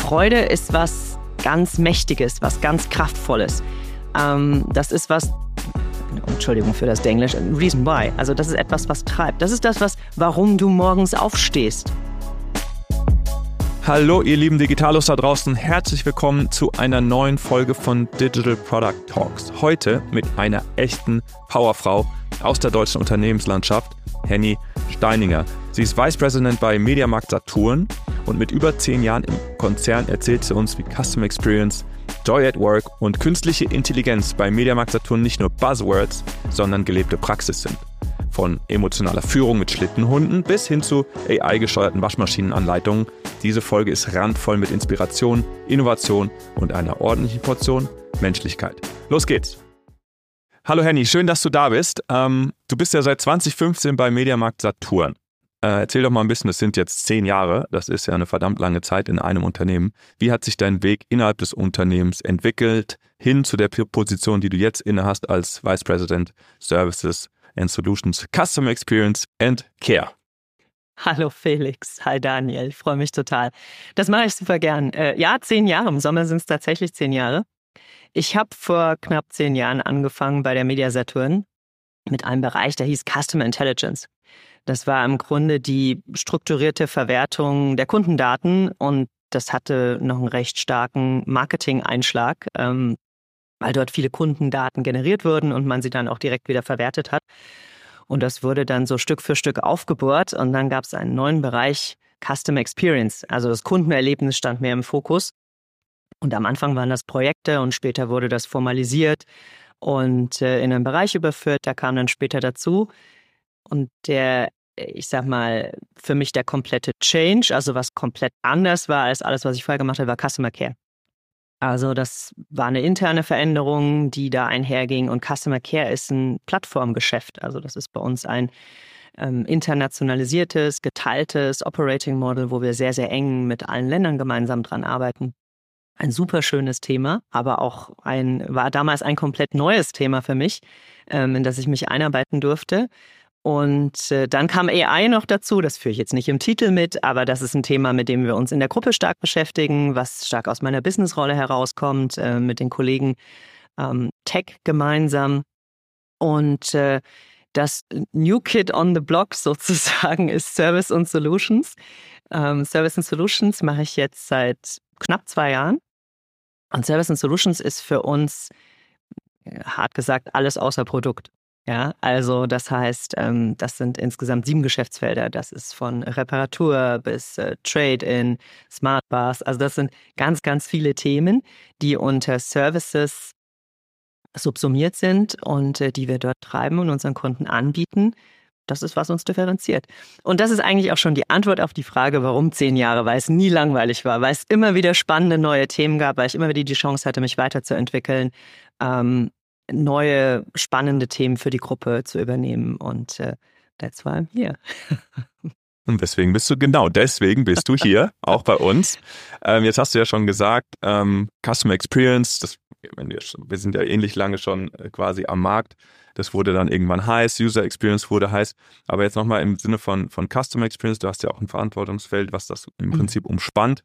Freude ist was ganz Mächtiges, was ganz Kraftvolles. Das ist was, Entschuldigung für das Denglisch, reason why. Also das ist etwas, was treibt. Das ist das, warum du morgens aufstehst. Hallo ihr lieben Digitalos da draußen, herzlich willkommen zu einer neuen Folge von Digital Product Talks. Heute mit einer echten Powerfrau aus der deutschen Unternehmenslandschaft, Henny Steininger. Sie ist Vice President bei Mediamarkt Saturn und mit über 10 Jahren im Konzern erzählt sie uns, wie Customer Experience, Joy at Work und künstliche Intelligenz bei Mediamarkt Saturn nicht nur Buzzwords, sondern gelebte Praxis sind. Von emotionaler Führung mit Schlittenhunden bis hin zu AI-gesteuerten Waschmaschinenanleitungen. Diese Folge ist randvoll mit Inspiration, Innovation und einer ordentlichen Portion Menschlichkeit. Los geht's! Hallo Henny, schön, dass du da bist. Du bist ja seit 2015 bei Mediamarkt Saturn. Erzähl doch mal ein bisschen, das sind jetzt 10 Jahre, das ist ja eine verdammt lange Zeit in einem Unternehmen. Wie hat sich dein Weg innerhalb des Unternehmens entwickelt, hin zu der Position, die du jetzt innehast als Vice President Services and Solutions, Customer Experience and Care? Hallo Felix, hi Daniel, ich freue mich total. Das mache ich super gern. Ja, 10 Jahre, im Sommer sind es tatsächlich 10 Jahre. Ich habe vor knapp 10 Jahren angefangen bei der Media Saturn mit einem Bereich, der hieß Customer Intelligence. Das war im Grunde die strukturierte Verwertung der Kundendaten und das hatte noch einen recht starken Marketing-Einschlag, weil dort viele Kundendaten generiert wurden und man sie dann auch direkt wieder verwertet hat. Und das wurde dann so Stück für Stück aufgebohrt und dann gab es einen neuen Bereich Customer Experience. Also das Kundenerlebnis stand mehr im Fokus. Und am Anfang waren das Projekte und später wurde das formalisiert und in einen Bereich überführt. Da kam dann später dazu. Und ich sag mal, für mich der komplette Change, also was komplett anders war als alles, was ich vorher gemacht habe, war Customer Care. Also das war eine interne Veränderung, die da einherging und Customer Care ist ein Plattformgeschäft. Also das ist bei uns ein internationalisiertes, geteiltes Operating Model, wo wir sehr, sehr eng mit allen Ländern gemeinsam dran arbeiten. Ein super schönes Thema, aber auch war damals ein komplett neues Thema für mich, in das ich mich einarbeiten durfte. Und dann kam AI noch dazu, das führe ich jetzt nicht im Titel mit, aber das ist ein Thema, mit dem wir uns in der Gruppe stark beschäftigen, was stark aus meiner Businessrolle herauskommt, mit den Kollegen Tech gemeinsam. Und das New Kid on the Block sozusagen ist Service und Solutions. Service and Solutions mache ich jetzt seit knapp 2 Jahren. Und Service and Solutions ist für uns, hart gesagt, alles außer Produkt. Ja, also das heißt, das sind insgesamt 7 Geschäftsfelder. Das ist von Reparatur bis Trade-in, Smart Bars. Also das sind ganz, ganz viele Themen, die unter Services subsumiert sind und die wir dort treiben und unseren Kunden anbieten. Das ist, was uns differenziert. Und das ist eigentlich auch schon die Antwort auf die Frage, warum 10 Jahre, weil es nie langweilig war, weil es immer wieder spannende neue Themen gab, weil ich immer wieder die Chance hatte, mich weiterzuentwickeln, neue, spannende Themen für die Gruppe zu übernehmen und that's why I'm here. Und deswegen bist du hier, auch bei uns. Jetzt hast du ja schon gesagt, Customer Experience, wir sind ja ähnlich lange schon quasi am Markt. Das wurde dann irgendwann heiß, User Experience wurde heiß. Aber jetzt nochmal im Sinne von Customer Experience, du hast ja auch ein Verantwortungsfeld, was das im Prinzip umspannt.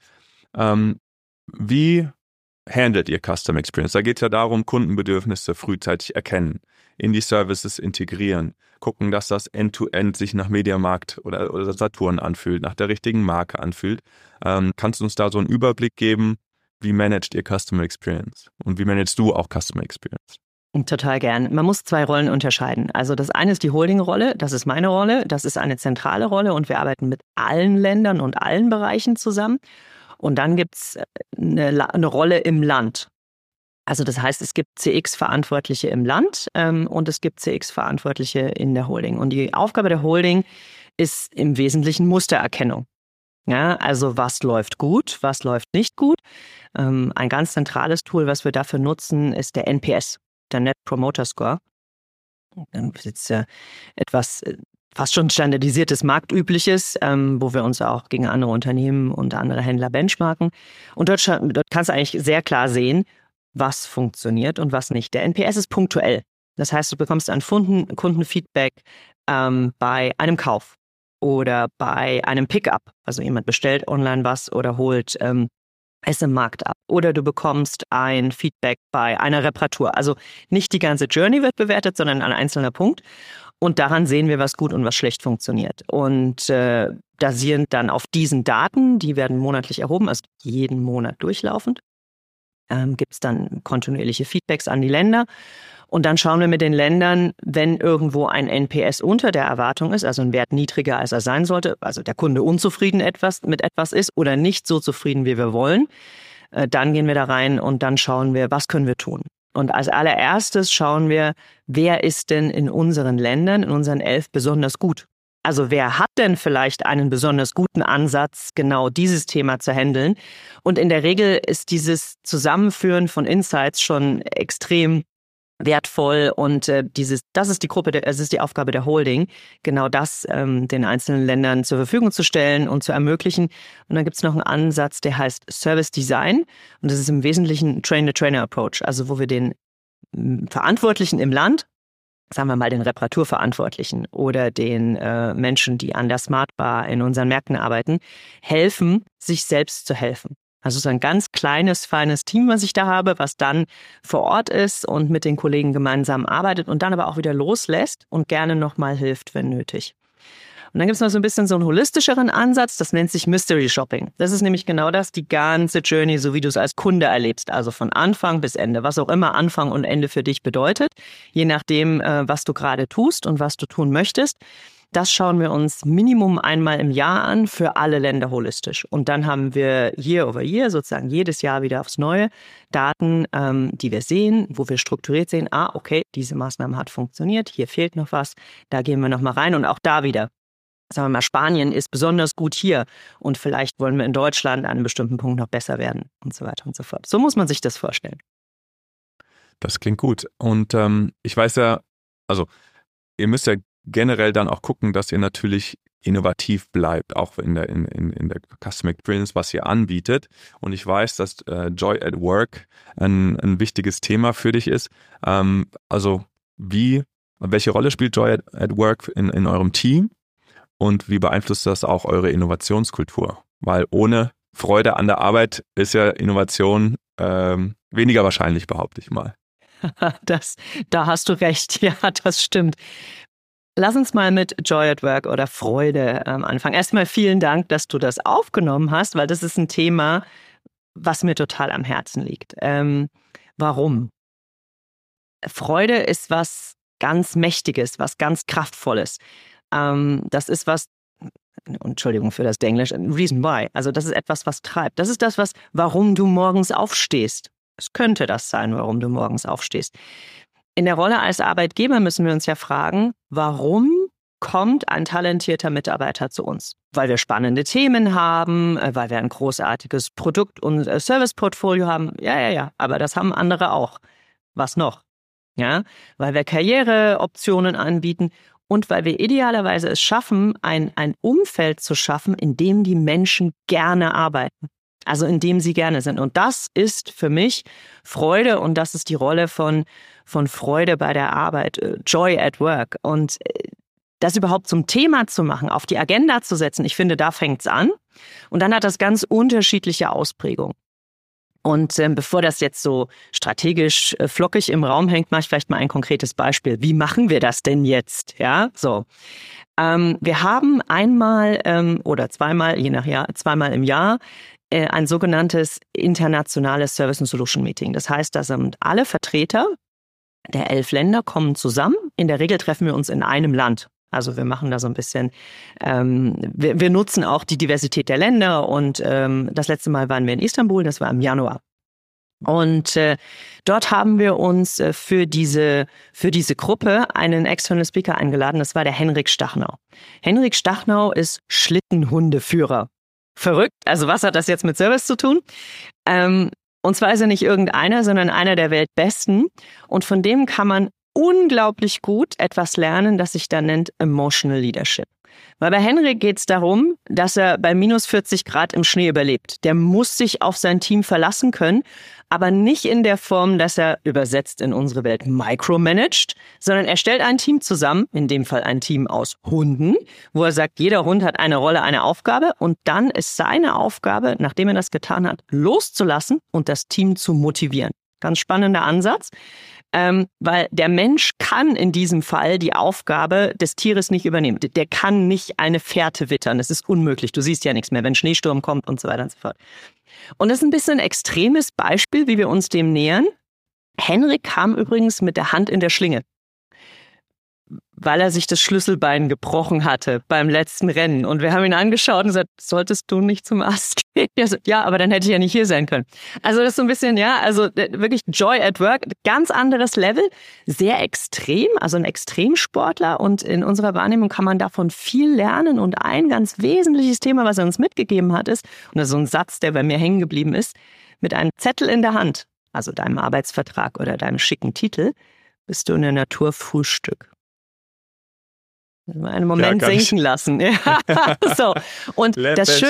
Wie handelt ihr Customer Experience? Da geht es ja darum, Kundenbedürfnisse frühzeitig erkennen, in die Services integrieren, gucken, dass das End-to-End sich nach Mediamarkt oder Saturn anfühlt, nach der richtigen Marke anfühlt. Kannst du uns da so einen Überblick geben, wie managt ihr Customer Experience? Und wie managst du auch Customer Experience? Total gern. Man muss 2 Rollen unterscheiden. Also das eine ist die Holding-Rolle, das ist meine Rolle, das ist eine zentrale Rolle und wir arbeiten mit allen Ländern und allen Bereichen zusammen. Und dann gibt es eine Rolle im Land. Also das heißt, es gibt CX-Verantwortliche im Land und es gibt CX-Verantwortliche in der Holding. Und die Aufgabe der Holding ist im Wesentlichen Mustererkennung. Ja, also was läuft gut, was läuft nicht gut. Ein ganz zentrales Tool, was wir dafür nutzen, ist der NPS, der Net Promoter Score. Dann ist jetzt etwas fast schon standardisiertes, marktübliches, wo wir uns auch gegen andere Unternehmen und andere Händler benchmarken. Und dort kannst du eigentlich sehr klar sehen, was funktioniert und was nicht. Der NPS ist punktuell. Das heißt, du bekommst ein Kundenfeedback bei einem Kauf oder bei einem Pickup. Also jemand bestellt online was oder holt es im Markt ab. Oder du bekommst ein Feedback bei einer Reparatur. Also nicht die ganze Journey wird bewertet, sondern ein einzelner Punkt. Und daran sehen wir, was gut und was schlecht funktioniert. Und basierend dann auf diesen Daten, die werden monatlich erhoben, also jeden Monat durchlaufend, gibt es dann kontinuierliche Feedbacks an die Länder. Und dann schauen wir mit den Ländern, wenn irgendwo ein NPS unter der Erwartung ist, also ein Wert niedriger, als er sein sollte, also der Kunde unzufrieden mit etwas ist oder nicht so zufrieden, wie wir wollen, dann gehen wir da rein und dann schauen wir, was können wir tun. Und als allererstes schauen wir, wer ist denn in unseren Ländern, in unseren 11 besonders gut? Also wer hat denn vielleicht einen besonders guten Ansatz, genau dieses Thema zu handeln? Und in der Regel ist dieses Zusammenführen von Insights schon extrem wertvoll und das ist die Aufgabe der Holding, genau das den einzelnen Ländern zur Verfügung zu stellen und zu ermöglichen. Und dann gibt es noch einen Ansatz, der heißt Service Design und das ist im Wesentlichen Train-the-Trainer-Approach, also wo wir den Verantwortlichen im Land, sagen wir mal den Reparaturverantwortlichen oder den Menschen, die an der Smart Bar in unseren Märkten arbeiten, helfen, sich selbst zu helfen. Also so ein ganz kleines, feines Team, was ich da habe, was dann vor Ort ist und mit den Kollegen gemeinsam arbeitet und dann aber auch wieder loslässt und gerne nochmal hilft, wenn nötig. Und dann gibt es noch so ein bisschen so einen holistischeren Ansatz, das nennt sich Mystery Shopping. Das ist nämlich genau das, die ganze Journey, so wie du es als Kunde erlebst, also von Anfang bis Ende, was auch immer Anfang und Ende für dich bedeutet, je nachdem, was du gerade tust und was du tun möchtest. Das schauen wir uns Minimum einmal im Jahr an für alle Länder holistisch. Und dann haben wir year over year, sozusagen jedes Jahr wieder aufs Neue, Daten, die wir sehen, wo wir strukturiert sehen, okay, diese Maßnahme hat funktioniert, hier fehlt noch was, da gehen wir nochmal rein und auch da wieder. Sagen wir mal, Spanien ist besonders gut hier und vielleicht wollen wir in Deutschland an einem bestimmten Punkt noch besser werden und so weiter und so fort. So muss man sich das vorstellen. Das klingt gut. Und ich weiß ja, also ihr müsst ja generell dann auch gucken, dass ihr natürlich innovativ bleibt, auch in der Customer Experience, was ihr anbietet. Und ich weiß, dass Joy at Work ein wichtiges Thema für dich ist. Also welche Rolle spielt Joy at Work in eurem Team und wie beeinflusst das auch eure Innovationskultur? Weil ohne Freude an der Arbeit ist ja Innovation weniger wahrscheinlich, behaupte ich mal. Da hast du recht, ja, das stimmt. Lass uns mal mit Joy at Work oder Freude anfangen. Erstmal vielen Dank, dass du das aufgenommen hast, weil das ist ein Thema, was mir total am Herzen liegt. Warum? Freude ist was ganz Mächtiges, was ganz Kraftvolles. Das ist was, Entschuldigung für das Englisch, reason why. Also das ist etwas, was treibt. Das ist das, warum du morgens aufstehst. Es könnte das sein, warum du morgens aufstehst. In der Rolle als Arbeitgeber müssen wir uns ja fragen, warum kommt ein talentierter Mitarbeiter zu uns? Weil wir spannende Themen haben, weil wir ein großartiges Produkt- und Serviceportfolio haben. Ja, aber das haben andere auch. Was noch? Ja, weil wir Karriereoptionen anbieten und weil wir idealerweise es schaffen, ein Umfeld zu schaffen, in dem die Menschen gerne arbeiten. Also in dem sie gerne sind. Und das ist für mich Freude und das ist die Rolle von Freude bei der Arbeit, Joy at Work. Und das überhaupt zum Thema zu machen, auf die Agenda zu setzen, ich finde, da fängt's an. Und dann hat das ganz unterschiedliche Ausprägungen. Und bevor das jetzt so strategisch flockig im Raum hängt, mache ich vielleicht mal ein konkretes Beispiel. Wie machen wir das denn jetzt? Ja, so. Wir haben einmal oder zweimal, je nach Jahr, zweimal im Jahr ein sogenanntes internationales Service and Solution Meeting. Das heißt, da sind alle Vertreter der 11 Länder kommen zusammen. In der Regel treffen wir uns in einem Land. Also wir machen da so ein bisschen, wir nutzen auch die Diversität der Länder und das letzte Mal waren wir in Istanbul, das war im Januar. Und dort haben wir uns für diese Gruppe einen externen Speaker eingeladen, das war der Henrik Stachnau. Henrik Stachnau ist Schlittenhundeführer. Verrückt, also was hat das jetzt mit Service zu tun? Und zwar ist er nicht irgendeiner, sondern einer der Weltbesten und von dem kann man unglaublich gut etwas lernen, das sich da nennt Emotional Leadership. Weil bei Henrik geht es darum, dass er bei minus 40 Grad im Schnee überlebt. Der muss sich auf sein Team verlassen können, aber nicht in der Form, dass er übersetzt in unsere Welt micromanagt, sondern er stellt ein Team zusammen, in dem Fall ein Team aus Hunden, wo er sagt, jeder Hund hat eine Rolle, eine Aufgabe und dann ist seine Aufgabe, nachdem er das getan hat, loszulassen und das Team zu motivieren. Ganz spannender Ansatz. Weil der Mensch kann in diesem Fall die Aufgabe des Tieres nicht übernehmen. Der kann nicht eine Fährte wittern. Das ist unmöglich. Du siehst ja nichts mehr, wenn Schneesturm kommt und so weiter und so fort. Und das ist ein bisschen ein extremes Beispiel, wie wir uns dem nähern. Henrik kam übrigens mit der Hand in der Schlinge, weil er sich das Schlüsselbein gebrochen hatte beim letzten Rennen. Und wir haben ihn angeschaut und gesagt, solltest du nicht zum Arzt gehen? Er sagt, ja, aber dann hätte ich ja nicht hier sein können. Also das ist so ein bisschen, ja, also wirklich Joy at Work, ganz anderes Level, sehr extrem, also ein Extremsportler. Und in unserer Wahrnehmung kann man davon viel lernen. Und ein ganz wesentliches Thema, was er uns mitgegeben hat, ist, und das ist so ein Satz, der bei mir hängen geblieben ist, mit einem Zettel in der Hand, also deinem Arbeitsvertrag oder deinem schicken Titel, bist du in der Natur Frühstück. Einen Moment sinken lassen. Ja, so. Und das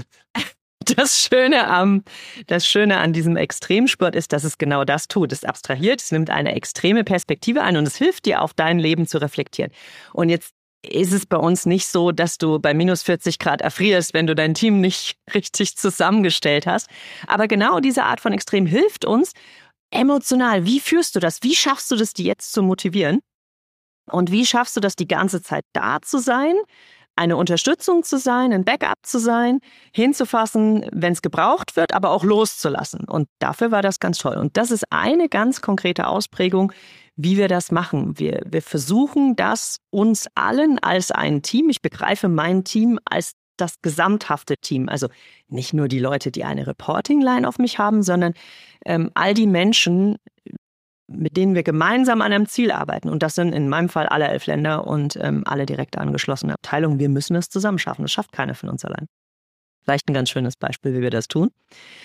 Schöne an diesem Extremsport ist, dass es genau das tut. Es abstrahiert, es nimmt eine extreme Perspektive ein und es hilft dir, auf dein Leben zu reflektieren. Und jetzt ist es bei uns nicht so, dass du bei minus 40 Grad erfrierst, wenn du dein Team nicht richtig zusammengestellt hast. Aber genau diese Art von Extrem hilft uns emotional. Wie führst du das? Wie schaffst du das, die jetzt zu motivieren? Und wie schaffst du das, die ganze Zeit da zu sein, eine Unterstützung zu sein, ein Backup zu sein, hinzufassen, wenn es gebraucht wird, aber auch loszulassen. Und dafür war das ganz toll. Und das ist eine ganz konkrete Ausprägung, wie wir das machen. Wir versuchen das uns allen als ein Team, ich begreife mein Team als das gesamthafte Team, also nicht nur die Leute, die eine Reporting-Line auf mich haben, sondern all die Menschen, mit denen wir gemeinsam an einem Ziel arbeiten. Und das sind in meinem Fall alle 11 Länder und alle direkt angeschlossene Abteilungen. Wir müssen es zusammen schaffen. Das schafft keiner von uns allein. Vielleicht ein ganz schönes Beispiel, wie wir das tun.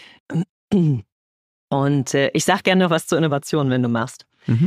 Und ich sage gerne noch was zur Innovation, wenn du machst.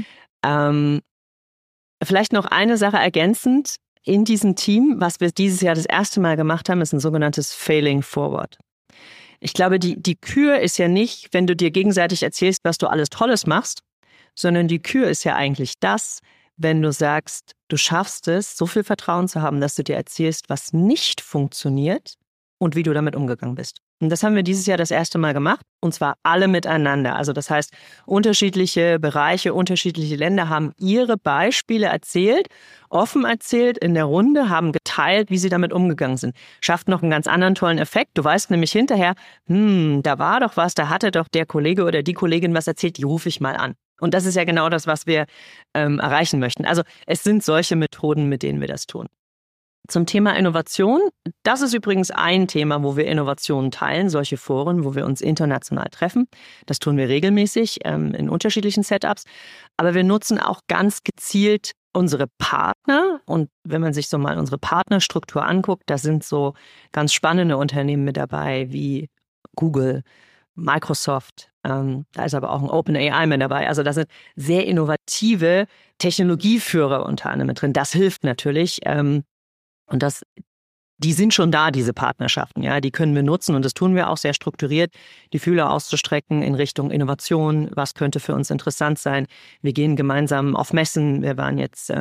Vielleicht noch eine Sache ergänzend. In diesem Team, was wir dieses Jahr das erste Mal gemacht haben, ist ein sogenanntes Failing Forward. Ich glaube, die Kür ist ja nicht, wenn du dir gegenseitig erzählst, was du alles Tolles machst, sondern die Kür ist ja eigentlich das, wenn du sagst, du schaffst es, so viel Vertrauen zu haben, dass du dir erzählst, was nicht funktioniert und wie du damit umgegangen bist. Und das haben wir dieses Jahr das erste Mal gemacht, und zwar alle miteinander. Also das heißt, unterschiedliche Bereiche, unterschiedliche Länder haben ihre Beispiele erzählt, offen erzählt in der Runde, haben geteilt, wie sie damit umgegangen sind. Schafft noch einen ganz anderen tollen Effekt. Du weißt nämlich hinterher, da war doch was, da hatte doch der Kollege oder die Kollegin was erzählt, die rufe ich mal an. Und das ist ja genau das, was wir erreichen möchten. Also es sind solche Methoden, mit denen wir das tun. Zum Thema Innovation, das ist übrigens ein Thema, wo wir Innovationen teilen, solche Foren, wo wir uns international treffen. Das tun wir regelmäßig in unterschiedlichen Setups. Aber wir nutzen auch ganz gezielt unsere Partner. Und wenn man sich so mal unsere Partnerstruktur anguckt, da sind so ganz spannende Unternehmen mit dabei wie Google, Microsoft, da ist aber auch ein OpenAI mit dabei. Also da sind sehr innovative Technologieführer unter anderem mit drin. Das hilft natürlich. Und die sind schon da, diese Partnerschaften, ja, die können wir nutzen und das tun wir auch sehr strukturiert, die Fühler auszustrecken in Richtung Innovation, was könnte für uns interessant sein. Wir gehen gemeinsam auf Messen, wir waren jetzt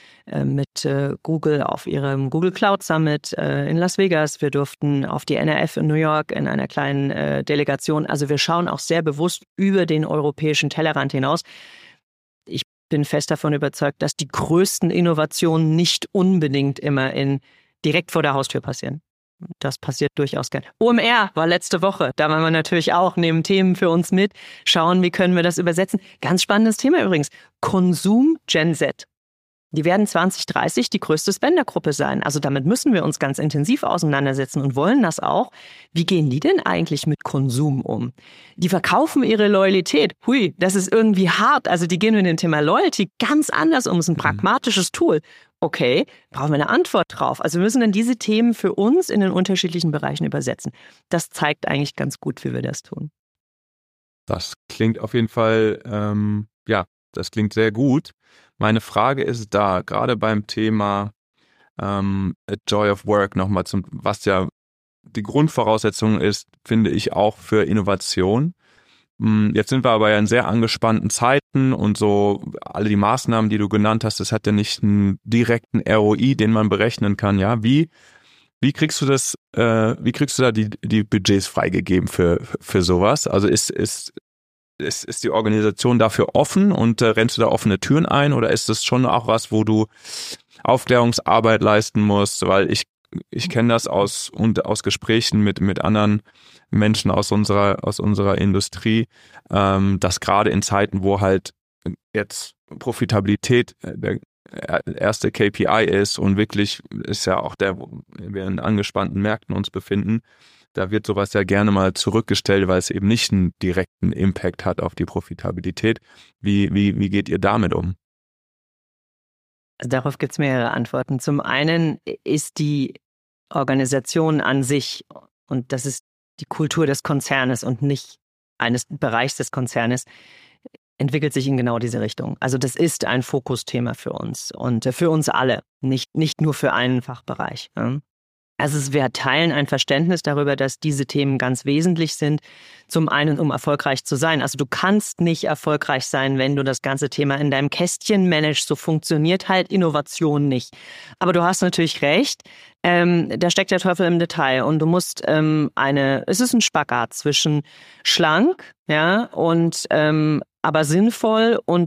mit Google auf ihrem Google Cloud Summit in Las Vegas, wir durften auf die NRF in New York in einer kleinen Delegation, also wir schauen auch sehr bewusst über den europäischen Tellerrand hinaus. Ich bin fest davon überzeugt, dass die größten Innovationen nicht unbedingt immer direkt vor der Haustür passieren. Das passiert durchaus gern. OMR war letzte Woche. Da waren wir natürlich auch, nehmen Themen für uns mit, schauen, wie können wir das übersetzen. Ganz spannendes Thema übrigens. Konsum Gen Z. Die werden 2030 die größte Spendergruppe sein. Also damit müssen wir uns ganz intensiv auseinandersetzen und wollen das auch. Wie gehen die denn eigentlich mit Konsum um? Die verkaufen ihre Loyalität. Hui, das ist irgendwie hart. Also die gehen mit dem Thema Loyalty ganz anders um. Es ist ein pragmatisches Tool. Okay, brauchen wir eine Antwort drauf. Also wir müssen dann diese Themen für uns in den unterschiedlichen Bereichen übersetzen. Das zeigt eigentlich ganz gut, wie wir das tun. Das klingt auf jeden Fall, das klingt sehr gut. Meine Frage ist da, gerade beim Thema Joy of Work nochmal was ja die Grundvoraussetzung ist, finde ich, auch für Innovation. Jetzt sind wir aber ja in sehr angespannten Zeiten und so alle die Maßnahmen, die du genannt hast, das hat ja nicht einen direkten ROI, den man berechnen kann. Ja, wie kriegst du das? Wie kriegst du da die Budgets freigegeben für sowas? Also ist die Organisation dafür offen und rennst du da offene Türen ein oder ist das schon auch was, wo du Aufklärungsarbeit leisten musst? Weil ich kenne das aus Gesprächen mit anderen Menschen aus unserer Industrie, dass gerade in Zeiten, wo halt jetzt Profitabilität der erste KPI ist und wirklich ist ja auch wo wir in angespannten Märkten uns befinden, da wird sowas ja gerne mal zurückgestellt, weil es eben nicht einen direkten Impact hat auf die Profitabilität. Wie geht ihr damit um? Also darauf gibt es mehrere Antworten. Zum einen ist die Organisation an sich, und das ist die Kultur des Konzernes und nicht eines Bereichs des Konzernes, entwickelt sich in genau diese Richtung. Also das ist ein Fokusthema für uns und für uns alle, nicht nur für einen Fachbereich. Also wir teilen ein Verständnis darüber, dass diese Themen ganz wesentlich sind. Zum einen, um erfolgreich zu sein. Also du kannst nicht erfolgreich sein, wenn du das ganze Thema in deinem Kästchen managst. So funktioniert halt Innovation nicht. Aber du hast natürlich recht. Da steckt der Teufel im Detail. Und du musst es ist ein Spagat zwischen schlank, ja, und aber sinnvoll und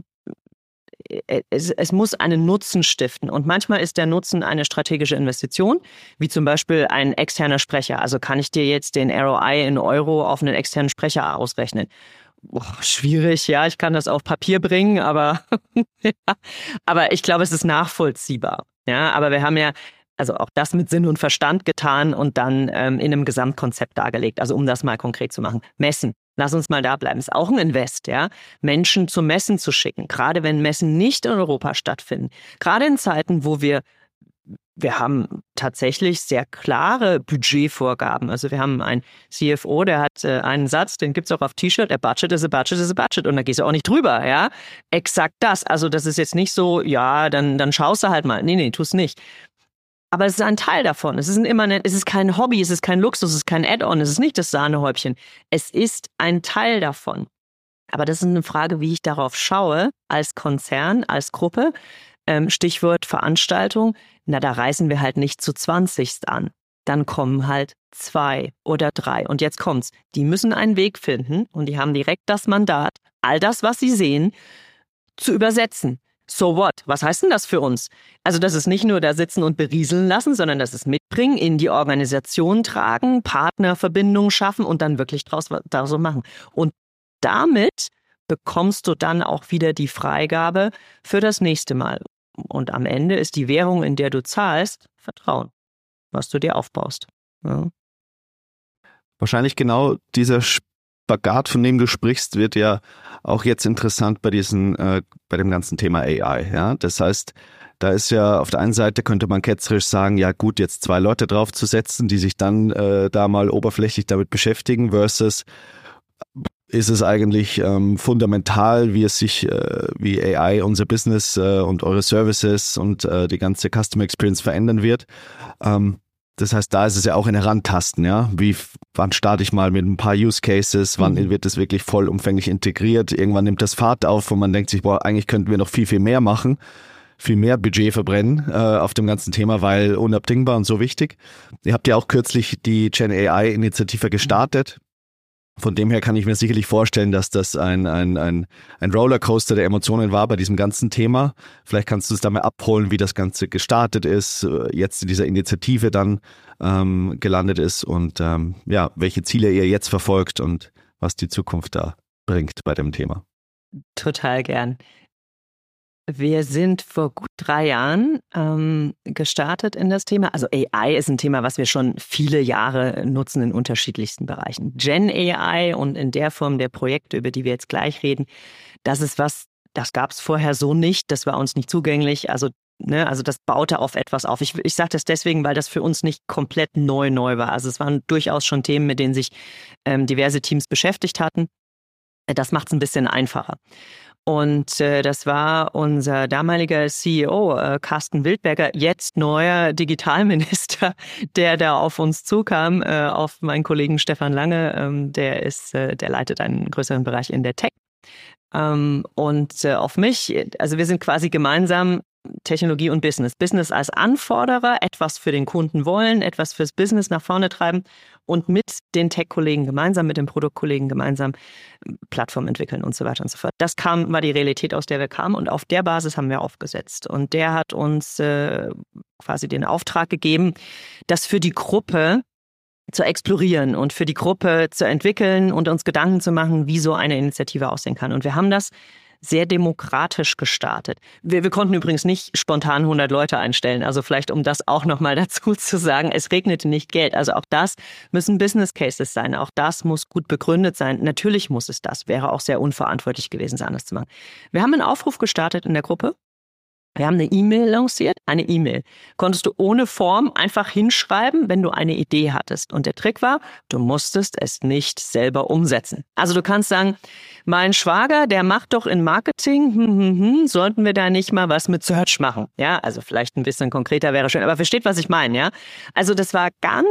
es muss einen Nutzen stiften. Und manchmal ist der Nutzen eine strategische Investition, wie zum Beispiel ein externer Sprecher. Also kann ich dir jetzt den ROI in Euro auf einen externen Sprecher ausrechnen? Schwierig, ja, ich kann das auf Papier bringen, aber, ja, aber ich glaube, es ist nachvollziehbar. Ja, aber wir haben ja also auch das mit Sinn und Verstand getan und dann in einem Gesamtkonzept dargelegt. Also um das mal konkret zu machen. Messen. Lass uns mal da bleiben. Ist auch ein Invest, ja. Menschen zu Messen zu schicken. Gerade wenn Messen nicht in Europa stattfinden. Gerade in Zeiten, wo wir haben tatsächlich sehr klare Budgetvorgaben. Also wir haben einen CFO, der hat einen Satz, den gibt's auch auf T-Shirt, a budget is a budget is a budget. Und da gehst du auch nicht drüber, ja. Exakt das. Also das ist jetzt nicht so, ja, dann schaust du halt mal. Nee, tu's nicht. Aber es ist ein Teil davon. Es ist kein Hobby, es ist kein Luxus, es ist kein Add-on, es ist nicht das Sahnehäubchen. Es ist ein Teil davon. Aber das ist eine Frage, wie ich darauf schaue, als Konzern, als Gruppe. Stichwort Veranstaltung. Na, da reisen wir halt nicht zu 20 an. Dann kommen halt 2 oder 3. Und jetzt kommt's. Die müssen einen Weg finden und die haben direkt das Mandat, all das, was sie sehen, zu übersetzen. So what? Was heißt denn das für uns? Also das ist nicht nur da sitzen und berieseln lassen, sondern das ist mitbringen, in die Organisation tragen, Partnerverbindungen schaffen und dann wirklich da so machen. Und damit bekommst du dann auch wieder die Freigabe für das nächste Mal. Und am Ende ist die Währung, in der du zahlst, Vertrauen, was du dir aufbaust. Ja. Wahrscheinlich genau dieser Spagat, von dem du sprichst, wird ja auch jetzt interessant bei dem ganzen Thema AI. Ja? Das heißt, da ist ja auf der einen Seite könnte man ketzerisch sagen, ja gut, jetzt 2 Leute draufzusetzen, die sich dann da mal oberflächlich damit beschäftigen, versus ist es eigentlich fundamental, wie AI unser Business und eure Services und die ganze Customer Experience verändern wird. Das heißt, da ist es ja auch ein Herantasten, ja. Wann starte ich mal mit ein paar Use Cases? Wann wird das wirklich vollumfänglich integriert? Irgendwann nimmt das Fahrt auf und man denkt sich, boah, eigentlich könnten wir noch viel, viel mehr machen. Viel mehr Budget verbrennen auf dem ganzen Thema, weil unabdingbar und so wichtig. Ihr habt ja auch kürzlich die Gen AI Initiative gestartet. Von dem her kann ich mir sicherlich vorstellen, dass das ein Rollercoaster der Emotionen war bei diesem ganzen Thema. Vielleicht kannst du es da mal abholen, wie das Ganze gestartet ist, jetzt in dieser Initiative dann gelandet ist und welche Ziele ihr jetzt verfolgt und was die Zukunft da bringt bei dem Thema. Total gern. Wir sind vor gut 3 Jahren gestartet in das Thema. Also AI ist ein Thema, was wir schon viele Jahre nutzen in unterschiedlichsten Bereichen. Gen AI und in der Form der Projekte, über die wir jetzt gleich reden, das ist was, das gab es vorher so nicht, das war uns nicht zugänglich. Also das baute auf etwas auf. Ich sage das deswegen, weil das für uns nicht komplett neu war. Also es waren durchaus schon Themen, mit denen sich diverse Teams beschäftigt hatten. Das macht es ein bisschen einfacher. Und das war unser damaliger CEO, Carsten Wildberger, jetzt neuer Digitalminister, der da auf uns zukam, auf meinen Kollegen Stefan Lange, der leitet einen größeren Bereich in der Tech. Und auf mich, also wir sind quasi gemeinsam Technologie und Business. Business als Anforderer, etwas für den Kunden wollen, etwas fürs Business nach vorne treiben und mit den Tech-Kollegen gemeinsam, mit den Produktkollegen gemeinsam Plattformen entwickeln und so weiter und so fort. Das war die Realität, aus der wir kamen und auf der Basis haben wir aufgesetzt. Und der hat uns quasi den Auftrag gegeben, das für die Gruppe zu explorieren und für die Gruppe zu entwickeln und uns Gedanken zu machen, wie so eine Initiative aussehen kann. Und wir haben das sehr demokratisch gestartet. Wir konnten übrigens nicht spontan 100 Leute einstellen. Also vielleicht, um das auch nochmal dazu zu sagen, es regnete nicht Geld. Also auch das müssen Business Cases sein. Auch das muss gut begründet sein. Natürlich muss es das. Wäre auch sehr unverantwortlich gewesen, es anders zu machen. Wir haben einen Aufruf gestartet in der Gruppe. Wir haben eine E-Mail lanciert, eine E-Mail. Konntest du ohne Form einfach hinschreiben, wenn du eine Idee hattest. Und der Trick war, du musstest es nicht selber umsetzen. Also du kannst sagen, mein Schwager, der macht doch in Marketing, sollten wir da nicht mal was mit Search machen? Ja, also vielleicht ein bisschen konkreter wäre schön, aber versteht, was ich meine, ja? Also das war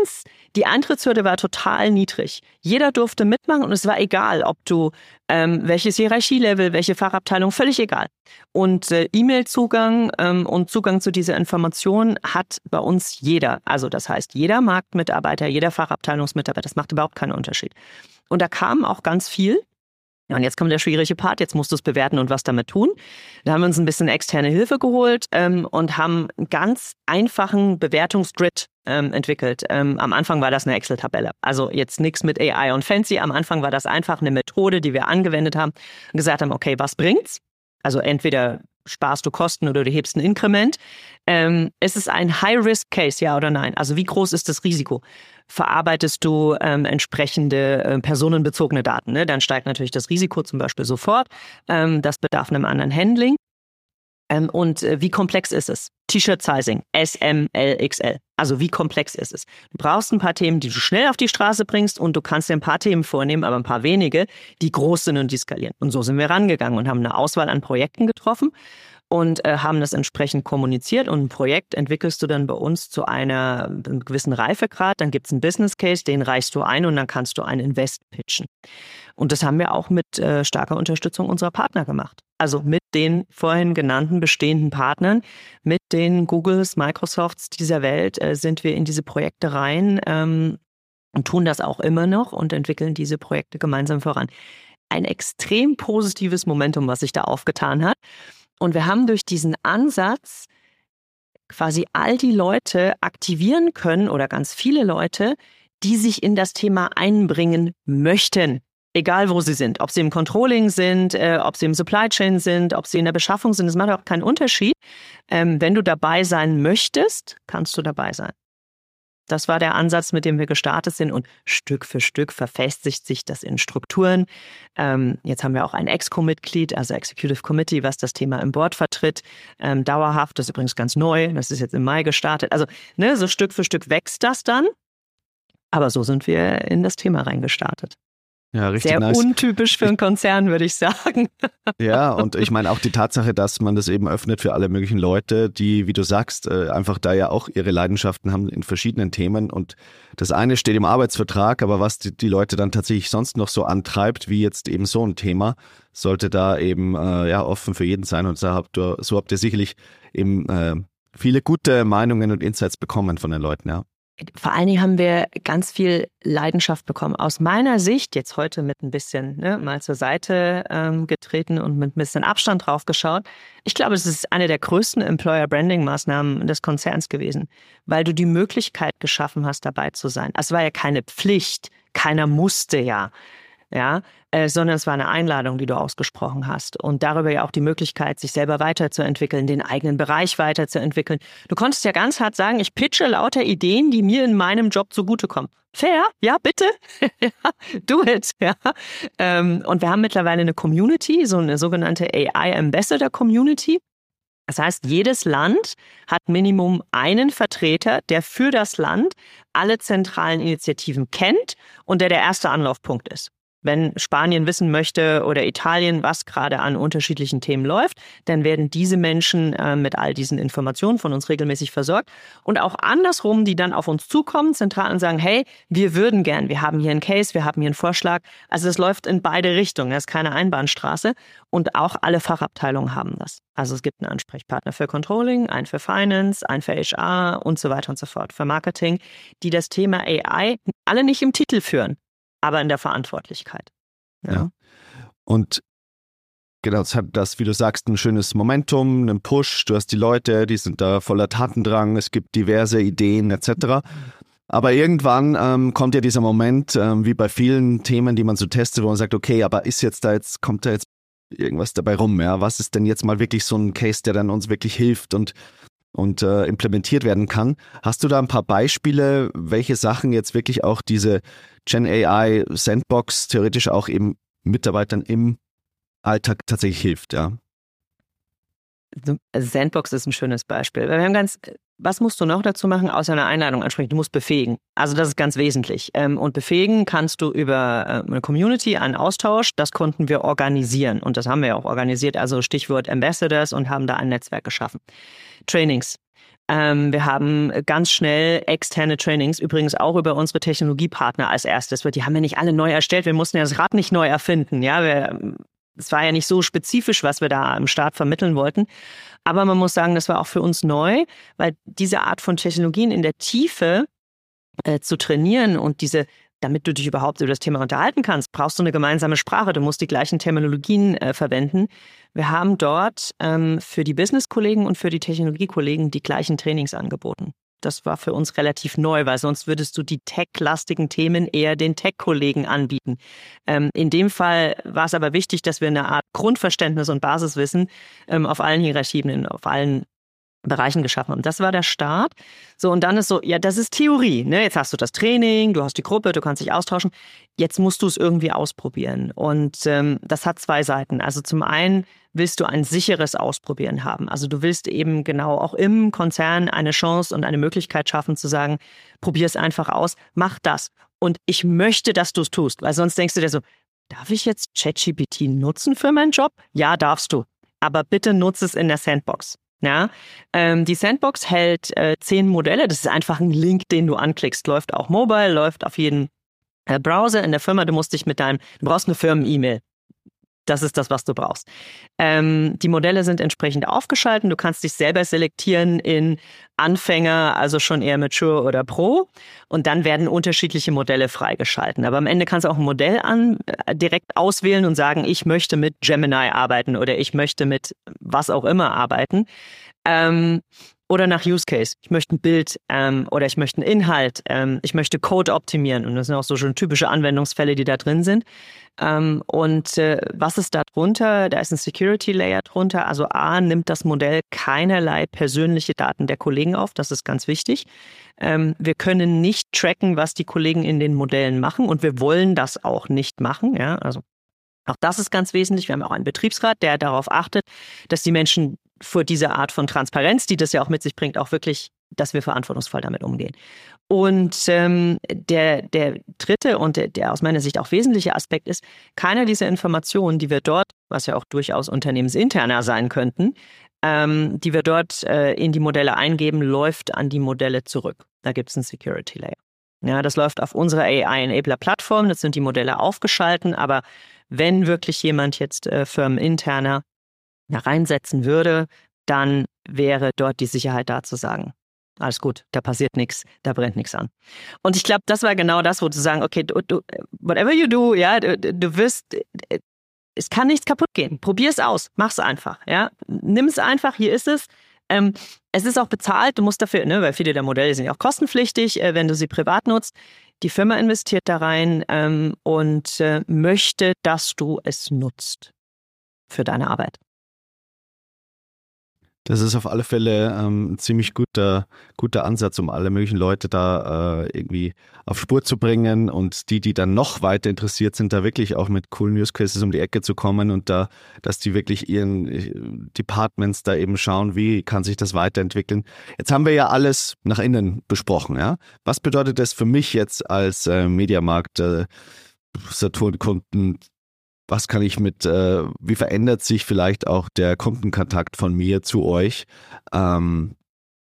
die Eintrittshürde war total niedrig. Jeder durfte mitmachen und es war egal, ob du welches Hierarchielevel, welche Fachabteilung, völlig egal. Und E-Mail-Zugang und Zugang zu dieser Information hat bei uns jeder. Also das heißt, jeder Marktmitarbeiter, jeder Fachabteilungsmitarbeiter, das macht überhaupt keinen Unterschied. Und da kam auch ganz viel. Ja, und jetzt kommt der schwierige Part, jetzt musst du es bewerten und was damit tun. Da haben wir uns ein bisschen externe Hilfe geholt und haben einen ganz einfachen Bewertungsgrid entwickelt. Am Anfang war das eine Excel-Tabelle. Also jetzt nichts mit AI und Fancy. Am Anfang war das einfach eine Methode, die wir angewendet haben und gesagt haben, okay, was bringt's? Also entweder sparst du Kosten oder du hebst ein Inkrement. Ist es ein High-Risk-Case, ja oder nein? Also wie groß ist das Risiko? Verarbeitest du entsprechende personenbezogene Daten? Ne? Dann steigt natürlich das Risiko zum Beispiel sofort. Das bedarf einem anderen Handling. Und wie komplex ist es? T-Shirt-Sizing, S, M, L, XL. Also wie komplex ist es? Du brauchst ein paar Themen, die du schnell auf die Straße bringst und du kannst dir ein paar Themen vornehmen, aber ein paar wenige, die groß sind und die skalieren. Und so sind wir rangegangen und haben eine Auswahl an Projekten getroffen und haben das entsprechend kommuniziert. Und ein Projekt entwickelst du dann bei uns zu einem gewissen Reifegrad. Dann gibt es einen Business Case, den reichst du ein und dann kannst du einen Invest pitchen. Und das haben wir auch mit starker Unterstützung unserer Partner gemacht. Also mit den vorhin genannten bestehenden Partnern, mit den Googles, Microsofts dieser Welt sind wir in diese Projekte rein und tun das auch immer noch und entwickeln diese Projekte gemeinsam voran. Ein extrem positives Momentum, was sich da aufgetan hat. Und wir haben durch diesen Ansatz quasi all die Leute aktivieren können oder ganz viele Leute, die sich in das Thema einbringen möchten. Egal, wo sie sind. Ob sie im Controlling sind, ob sie im Supply Chain sind, ob sie in der Beschaffung sind. Das macht auch keinen Unterschied. Wenn du dabei sein möchtest, kannst du dabei sein. Das war der Ansatz, mit dem wir gestartet sind. Und Stück für Stück verfestigt sich das in Strukturen. Jetzt haben wir auch ein ExCo-Mitglied, also Executive Committee, was das Thema im Board vertritt. Dauerhaft, das ist übrigens ganz neu. Das ist jetzt im Mai gestartet. Also so Stück für Stück wächst das dann. Aber so sind wir in das Thema reingestartet. Ja, richtig sehr nice. Untypisch für einen Konzern, würde ich sagen. Ja, und ich meine auch die Tatsache, dass man das eben öffnet für alle möglichen Leute, die, wie du sagst, einfach da ja auch ihre Leidenschaften haben in verschiedenen Themen. Und das eine steht im Arbeitsvertrag, aber was die Leute dann tatsächlich sonst noch so antreibt, wie jetzt eben so ein Thema, sollte da eben offen für jeden sein. Und so habt ihr sicherlich eben viele gute Meinungen und Insights bekommen von den Leuten, ja. Vor allen Dingen haben wir ganz viel Leidenschaft bekommen. Aus meiner Sicht, jetzt heute mit ein bisschen mal zur Seite getreten und mit ein bisschen Abstand drauf geschaut, ich glaube, es ist eine der größten Employer-Branding-Maßnahmen des Konzerns gewesen, weil du die Möglichkeit geschaffen hast, dabei zu sein. Es war ja keine Pflicht, keiner musste ja, sondern es war eine Einladung, die du ausgesprochen hast und darüber ja auch die Möglichkeit, sich selber weiterzuentwickeln, den eigenen Bereich weiterzuentwickeln. Du konntest ja ganz hart sagen, ich pitche lauter Ideen, die mir in meinem Job zugutekommen. Fair? Ja, bitte? Do it. Ja. Und wir haben mittlerweile eine Community, so eine sogenannte AI Ambassador Community. Das heißt, jedes Land hat Minimum einen Vertreter, der für das Land alle zentralen Initiativen kennt und der erste Anlaufpunkt ist. Wenn Spanien wissen möchte oder Italien, was gerade an unterschiedlichen Themen läuft, dann werden diese Menschen mit all diesen Informationen von uns regelmäßig versorgt. Und auch andersrum, die dann auf uns zukommen, zentral und sagen, hey, wir würden gern, wir haben hier einen Case, wir haben hier einen Vorschlag. Also es läuft in beide Richtungen, das ist keine Einbahnstraße. Und auch alle Fachabteilungen haben das. Also es gibt einen Ansprechpartner für Controlling, einen für Finance, einen für HR und so weiter und so fort, für Marketing, die das Thema AI alle nicht im Titel führen, aber in der Verantwortlichkeit. Ja. Und genau, es hat das, wie du sagst, ein schönes Momentum, einen Push. Du hast die Leute, die sind da voller Tatendrang, es gibt diverse Ideen etc. Aber irgendwann kommt ja dieser Moment, wie bei vielen Themen, die man so testet, wo man sagt, okay, aber kommt da jetzt irgendwas dabei rum? Ja? Was ist denn jetzt mal wirklich so ein Case, der dann uns wirklich hilft und implementiert werden kann? Hast du da ein paar Beispiele, welche Sachen jetzt wirklich auch diese Gen AI Sandbox theoretisch auch eben Mitarbeitern im Alltag tatsächlich hilft? Ja. Also Sandbox ist ein schönes Beispiel. Was musst du noch dazu machen, außer eine Einladung ansprechen? Du musst befähigen. Also das ist ganz wesentlich. Und befähigen kannst du über eine Community, einen Austausch. Das konnten wir organisieren. Und das haben wir ja auch organisiert. Also Stichwort Ambassadors und haben da ein Netzwerk geschaffen. Trainings. Wir haben ganz schnell externe Trainings, übrigens auch über unsere Technologiepartner als erstes. Die haben wir nicht alle neu erstellt. Wir mussten ja das Rad nicht neu erfinden. Ja, es war ja nicht so spezifisch, was wir da am Start vermitteln wollten. Aber man muss sagen, das war auch für uns neu, weil diese Art von Technologien in der Tiefe zu trainieren und damit du dich überhaupt über das Thema unterhalten kannst, brauchst du eine gemeinsame Sprache. Du musst die gleichen Terminologien verwenden. Wir haben dort für die Business-Kollegen und für die Technologiekollegen die gleichen Trainings angeboten. Das war für uns relativ neu, weil sonst würdest du die tech-lastigen Themen eher den Tech-Kollegen anbieten. In dem Fall war es aber wichtig, dass wir eine Art Grundverständnis und Basiswissen auf allen Hierarchien, auf allen Bereichen geschaffen haben. Das war der Start. So, und dann ist so, ja, das ist Theorie. Ne? Jetzt hast du das Training, du hast die Gruppe, du kannst dich austauschen. Jetzt musst du es irgendwie ausprobieren. Und das hat zwei Seiten. Also zum einen willst du ein sicheres Ausprobieren haben. Also du willst eben genau auch im Konzern eine Chance und eine Möglichkeit schaffen zu sagen, probier es einfach aus, mach das. Und ich möchte, dass du es tust. Weil sonst denkst du dir so, darf ich jetzt ChatGPT nutzen für meinen Job? Ja, darfst du. Aber bitte nutze es in der Sandbox. Ja, die Sandbox hält 10 Modelle. Das ist einfach ein Link, den du anklickst. Läuft auch mobile, läuft auf jeden Browser in der Firma. Du brauchst eine Firmen-E-Mail. Das ist das, was du brauchst. Die Modelle sind entsprechend aufgeschaltet. Du kannst dich selber selektieren in Anfänger, also schon eher Mature oder Pro. Und dann werden unterschiedliche Modelle freigeschalten. Aber am Ende kannst du auch ein Modell direkt auswählen und sagen, ich möchte mit Gemini arbeiten oder ich möchte mit was auch immer arbeiten. Oder nach Use Case. Ich möchte ein Bild oder ich möchte einen Inhalt. Ich möchte Code optimieren. Und das sind auch so schon typische Anwendungsfälle, die da drin sind. Was ist da drunter? Da ist ein Security Layer drunter. Also A, nimmt das Modell keinerlei persönliche Daten der Kollegen auf. Das ist ganz wichtig. Wir können nicht tracken, was die Kollegen in den Modellen machen. Und wir wollen das auch nicht machen. Ja, also auch das ist ganz wesentlich. Wir haben auch einen Betriebsrat, der darauf achtet, dass die Menschen vor dieser Art von Transparenz, die das ja auch mit sich bringt, auch wirklich, dass wir verantwortungsvoll damit umgehen. Und der dritte und der aus meiner Sicht auch wesentliche Aspekt ist, keiner dieser Informationen, die wir dort, was ja auch durchaus unternehmensinterner sein könnten, die wir dort in die Modelle eingeben, läuft an die Modelle zurück. Da gibt es einen Security Layer. Ja, das läuft auf unserer AI-Enabler-Plattform, das sind die Modelle aufgeschalten, aber wenn wirklich jemand jetzt firmeninterner reinsetzen würde, dann wäre dort die Sicherheit da zu sagen, alles gut, da passiert nichts, da brennt nichts an. Und ich glaube, das war genau das, wo du sagen, okay, whatever you do, ja, du wirst, es kann nichts kaputt gehen. Probier es aus, mach's einfach, ja. Nimm es einfach, hier ist es. Es ist auch bezahlt, du musst dafür, ne, weil viele der Modelle sind ja auch kostenpflichtig, wenn du sie privat nutzt. Die Firma investiert da rein und möchte, dass du es nutzt für deine Arbeit. Das ist auf alle Fälle ein ziemlich guter Ansatz, um alle möglichen Leute da irgendwie auf Spur zu bringen und die dann noch weiter interessiert sind, da wirklich auch mit coolen Use Cases um die Ecke zu kommen und da, dass die wirklich ihren Departments da eben schauen, wie kann sich das weiterentwickeln. Jetzt haben wir ja alles nach innen besprochen, ja. Was bedeutet das für mich jetzt als Mediamarkt Saturn-Kunden, was kann ich wie verändert sich vielleicht auch der Kundenkontakt von mir zu euch in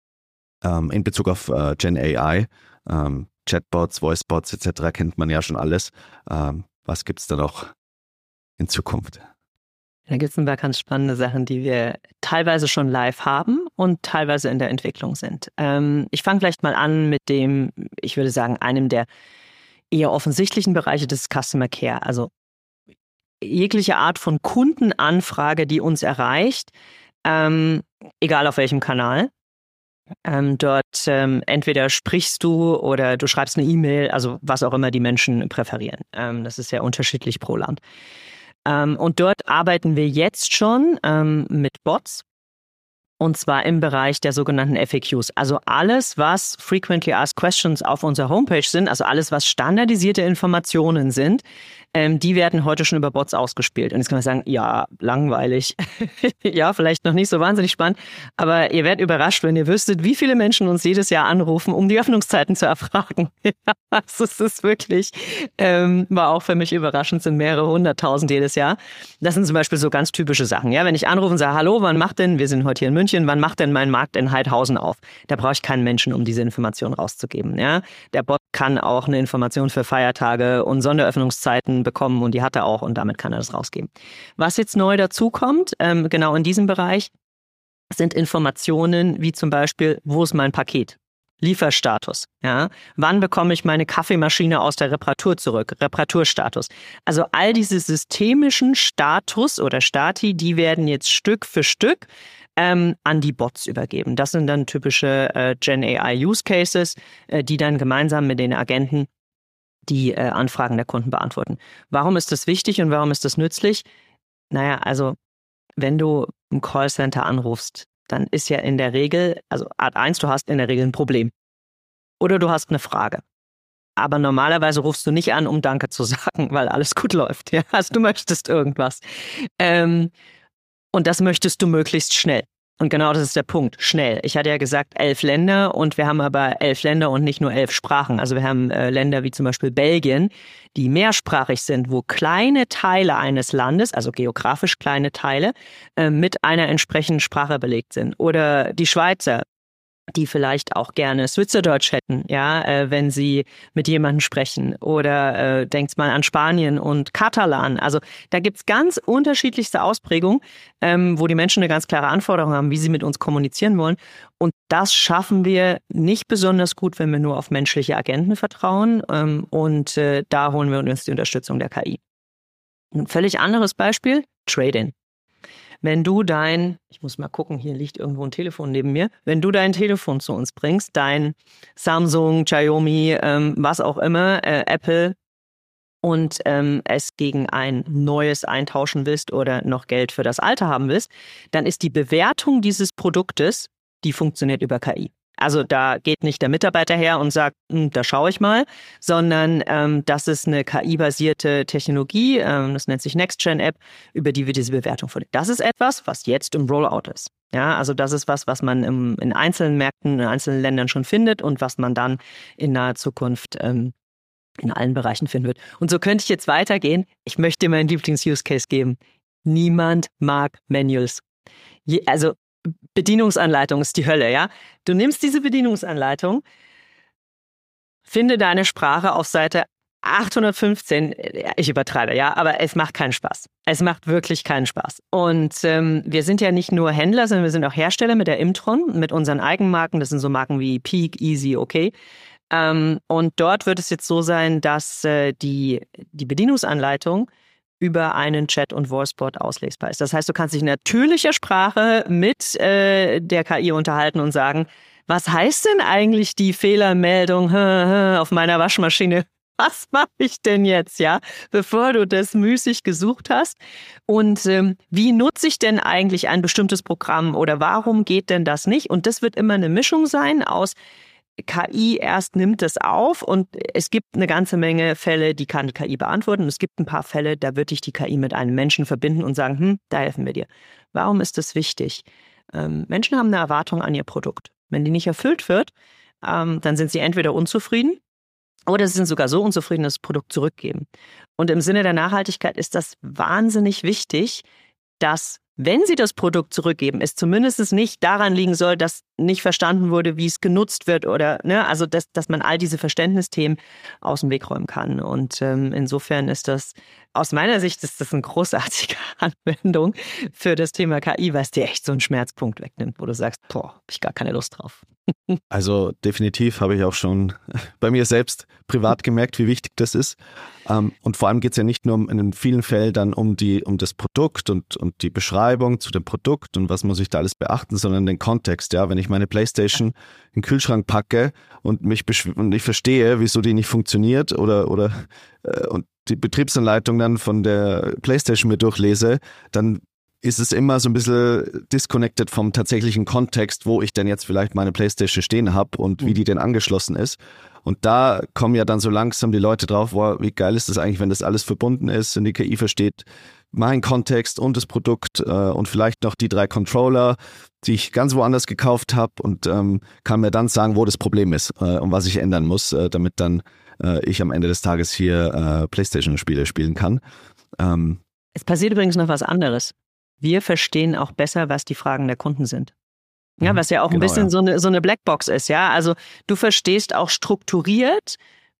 Bezug auf Gen AI, Chatbots, Voicebots etc. kennt man ja schon alles. Was gibt es da noch in Zukunft? Da gibt es ein paar ganz spannende Sachen, die wir teilweise schon live haben und teilweise in der Entwicklung sind. Ich fange vielleicht mal an mit dem, ich würde sagen, einem der eher offensichtlichen Bereiche des Customer Care. Also jegliche Art von Kundenanfrage, die uns erreicht, egal auf welchem Kanal. Dort entweder sprichst du oder du schreibst eine E-Mail, also was auch immer die Menschen präferieren. Das ist ja unterschiedlich pro Land. Und dort arbeiten wir jetzt schon mit Bots. Und zwar im Bereich der sogenannten FAQs. Also alles, was Frequently Asked Questions auf unserer Homepage sind, also alles, was standardisierte Informationen sind, die werden heute schon über Bots ausgespielt. Und jetzt kann man sagen, ja, langweilig. Ja, vielleicht noch nicht so wahnsinnig spannend. Aber ihr werdet überrascht, wenn ihr wüsstet, wie viele Menschen uns jedes Jahr anrufen, um die Öffnungszeiten zu erfragen. Also es ist wirklich, war auch für mich überraschend, sind mehrere 100.000 jedes Jahr. Das sind zum Beispiel so ganz typische Sachen. Ja, wenn ich anrufe und sage, hallo, wann macht denn, wir sind heute hier in München, wann macht denn mein Markt in Heidhausen auf? Da brauche ich keinen Menschen, um diese Information rauszugeben. Ja, der Bot kann auch eine Information für Feiertage und Sonderöffnungszeiten bekommen und die hat er auch und damit kann er das rausgeben. Was jetzt neu dazu kommt, genau in diesem Bereich, sind Informationen wie zum Beispiel, wo ist mein Paket? Lieferstatus, ja. Wann bekomme ich meine Kaffeemaschine aus der Reparatur zurück? Reparaturstatus. Also all diese systemischen Status oder Stati, die werden jetzt Stück für Stück an die Bots übergeben. Das sind dann typische Gen AI Use Cases, die dann gemeinsam mit den Agenten die Anfragen der Kunden beantworten. Warum ist das wichtig und warum ist das nützlich? Naja, also wenn du im Callcenter anrufst, dann ist ja in der Regel, also Art 1, du hast in der Regel ein Problem. Oder du hast eine Frage. Aber normalerweise rufst du nicht an, um Danke zu sagen, weil alles gut läuft. Ja? Also du möchtest irgendwas. Und das möchtest du möglichst schnell. Und genau das ist der Punkt, schnell. Ich hatte ja gesagt 11 Länder und wir haben aber 11 Länder und nicht nur 11 Sprachen. Also wir haben Länder wie zum Beispiel Belgien, die mehrsprachig sind, wo kleine Teile eines Landes, also geografisch kleine Teile, mit einer entsprechenden Sprache belegt sind. Oder die Schweizer, die vielleicht auch gerne Schweizerdeutsch hätten, ja, wenn sie mit jemandem sprechen. Oder denkt mal an Spanien und Katalan. Also da gibt's ganz unterschiedlichste Ausprägungen, wo die Menschen eine ganz klare Anforderung haben, wie sie mit uns kommunizieren wollen. Und das schaffen wir nicht besonders gut, wenn wir nur auf menschliche Agenten vertrauen. Und da holen wir uns die Unterstützung der KI. Ein völlig anderes Beispiel, Trade-in. Wenn du ich muss mal gucken, hier liegt irgendwo ein Telefon neben mir, wenn du dein Telefon zu uns bringst, dein Samsung, Xiaomi, was auch immer, Apple, und es gegen ein neues eintauschen willst oder noch Geld für das alte haben willst, dann ist die Bewertung dieses Produktes, die funktioniert über KI. Also da geht nicht der Mitarbeiter her und sagt, da schaue ich mal, sondern das ist eine KI-basierte Technologie, das nennt sich Next-Gen-App, über die wir diese Bewertung vornehmen. Das ist etwas, was jetzt im Rollout ist. Ja, also das ist was man in einzelnen Märkten, in einzelnen Ländern schon findet und was man dann in naher Zukunft in allen Bereichen finden wird. Und so könnte ich jetzt weitergehen. Ich möchte dir meinen Lieblings-Use-Case geben. Niemand mag Manuals. Also Bedienungsanleitung ist die Hölle, ja? Du nimmst diese Bedienungsanleitung, finde deine Sprache auf Seite 815, ich übertreibe, ja, aber es macht keinen Spaß. Es macht wirklich keinen Spaß. Und wir sind ja nicht nur Händler, sondern wir sind auch Hersteller mit der Imtron, mit unseren Eigenmarken. Das sind so Marken wie Peak, Easy, okay. Und dort wird es jetzt so sein, dass die Bedienungsanleitung über einen Chat- und Voicebot auslesbar ist. Das heißt, du kannst dich in natürlicher Sprache mit der KI unterhalten und sagen, was heißt denn eigentlich die Fehlermeldung auf meiner Waschmaschine? Was mache ich denn jetzt, ja, bevor du das müßig gesucht hast? Und wie nutze ich denn eigentlich ein bestimmtes Programm oder warum geht denn das nicht? Und das wird immer eine Mischung sein aus KI erst nimmt es auf und es gibt eine ganze Menge Fälle, die kann die KI beantworten. Und es gibt ein paar Fälle, da wird dich die KI mit einem Menschen verbinden und sagen, da helfen wir dir. Warum ist das wichtig? Menschen haben eine Erwartung an ihr Produkt. Wenn die nicht erfüllt wird, dann sind sie entweder unzufrieden Oder sie sind sogar so unzufrieden, dass das Produkt zurückgeben. Und im Sinne der Nachhaltigkeit ist das wahnsinnig wichtig, dass, wenn sie das Produkt zurückgeben, es zumindest nicht daran liegen soll, dass nicht verstanden wurde, wie es genutzt wird oder, ne, also dass man all diese Verständnisthemen aus dem Weg räumen kann. Und insofern ist das, aus meiner Sicht ist das eine großartige Anwendung für das Thema KI, weil es dir echt so einen Schmerzpunkt wegnimmt, wo du sagst, boah, habe ich gar keine Lust drauf. Also definitiv habe ich auch schon bei mir selbst privat gemerkt, wie wichtig das ist. Und vor allem geht es ja nicht nur in vielen Fällen dann um das Produkt und die Beschreibung zu dem Produkt und was muss ich da alles beachten, sondern den Kontext. Ja, wenn ich meine PlayStation in den Kühlschrank packe und ich verstehe, wieso die nicht funktioniert oder und die Betriebsanleitung dann von der PlayStation mir durchlese, dann ist es immer so ein bisschen disconnected vom tatsächlichen Kontext, wo ich denn jetzt vielleicht meine PlayStation stehen habe und wie die denn angeschlossen ist. Und da kommen ja dann so langsam die Leute drauf, wow, wie geil ist das eigentlich, wenn das alles verbunden ist und die KI versteht mein Kontext und das Produkt und vielleicht noch die 3 Controller, die ich ganz woanders gekauft habe und kann mir dann sagen, wo das Problem ist und was ich ändern muss, damit dann ich am Ende des Tages hier PlayStation-Spiele spielen kann. Es passiert übrigens noch was anderes. Wir verstehen auch besser, was die Fragen der Kunden sind. Ja, was ja auch ein bisschen so eine Blackbox ist, ja. Also du verstehst auch strukturiert,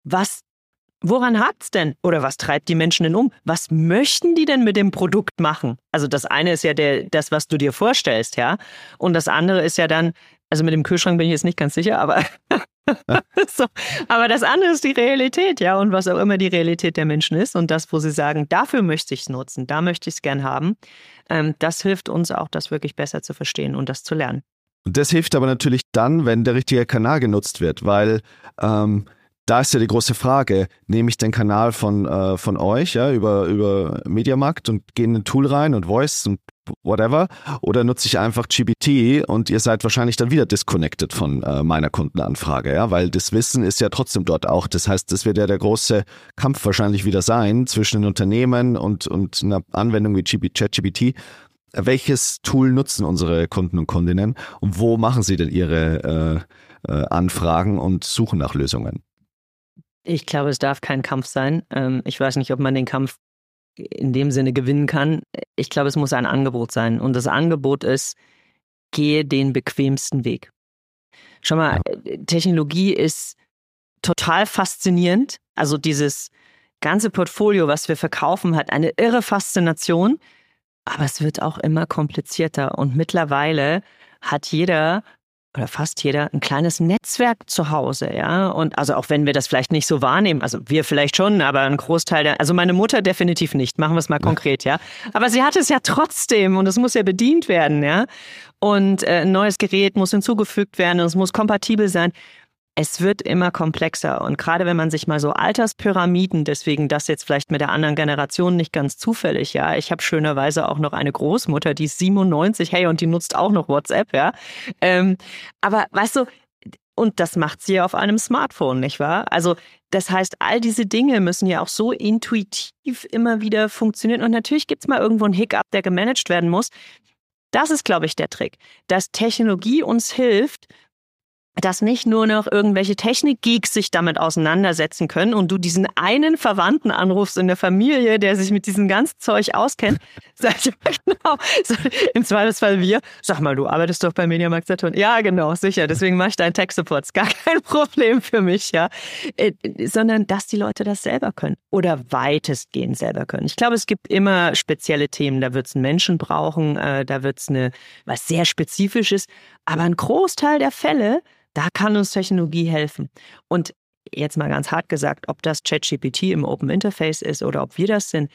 woran hakt's denn? Oder was treibt die Menschen denn um? Was möchten die denn mit dem Produkt machen? Also das eine ist ja das, was du dir vorstellst, ja. Und das andere ist ja dann, also mit dem Kühlschrank bin ich jetzt nicht ganz sicher, aber so, aber das andere ist die Realität, ja, und was auch immer die Realität der Menschen ist und das, wo sie sagen, dafür möchte ich es nutzen, da möchte ich es gern haben, das hilft uns auch, das wirklich besser zu verstehen und das zu lernen. Und das hilft aber natürlich dann, wenn der richtige Kanal genutzt wird, weil da ist ja die große Frage, nehme ich den Kanal von euch, ja, über Mediamarkt und gehe in ein Tool rein und Voice und whatever, oder nutze ich einfach GPT und ihr seid wahrscheinlich dann wieder disconnected von meiner Kundenanfrage, ja, weil das Wissen ist ja trotzdem dort auch. Das heißt, das wird ja der große Kampf wahrscheinlich wieder sein zwischen den Unternehmen und einer Anwendung wie ChatGPT. Welches Tool nutzen unsere Kunden und Kundinnen und wo machen sie denn ihre Anfragen und suchen nach Lösungen? Ich glaube, es darf kein Kampf sein. Ich weiß nicht, ob man den Kampf in dem Sinne gewinnen kann. Ich glaube, es muss ein Angebot sein. Und das Angebot ist, gehe den bequemsten Weg. Schau mal, Technologie ist total faszinierend. Also dieses ganze Portfolio, was wir verkaufen, hat eine irre Faszination. Aber es wird auch immer komplizierter. Und mittlerweile hat jeder oder fast jeder ein kleines Netzwerk zu Hause, ja. Und also auch wenn wir das vielleicht nicht so wahrnehmen, also wir vielleicht schon, aber ein Großteil also meine Mutter definitiv nicht, machen wir es mal konkret, ja. Aber sie hat es ja trotzdem und es muss ja bedient werden, ja. Und ein neues Gerät muss hinzugefügt werden und es muss kompatibel sein. Es wird immer komplexer und gerade wenn man sich mal so Alterspyramiden, deswegen das jetzt vielleicht mit der anderen Generation nicht ganz zufällig, ja, ich habe schönerweise auch noch eine Großmutter, die ist 97, hey, und die nutzt auch noch WhatsApp, ja, aber weißt du, und das macht sie ja auf einem Smartphone, nicht wahr? Also das heißt, all diese Dinge müssen ja auch so intuitiv immer wieder funktionieren und natürlich gibt's mal irgendwo einen Hiccup, der gemanagt werden muss. Das ist, glaube ich, der Trick, dass Technologie uns hilft, dass nicht nur noch irgendwelche Technik-Geeks sich damit auseinandersetzen können und du diesen einen Verwandten anrufst in der Familie, der sich mit diesem ganzen Zeug auskennt. Sag ich, genau, so, im Zweifelsfall wir. Sag mal, du arbeitest doch bei Mediamarkt Saturn. Ja, genau, sicher. Deswegen mache ich deinen Tech-Support. Ist gar kein Problem für mich, ja. Sondern, dass die Leute das selber können oder weitestgehend selber können. Ich glaube, es gibt immer spezielle Themen. Da wird es einen Menschen brauchen, da wird es was sehr Spezifisches. Aber ein Großteil der Fälle, da kann uns Technologie helfen. Und jetzt mal ganz hart gesagt, ob das ChatGPT im Open Interface ist oder ob wir das sind,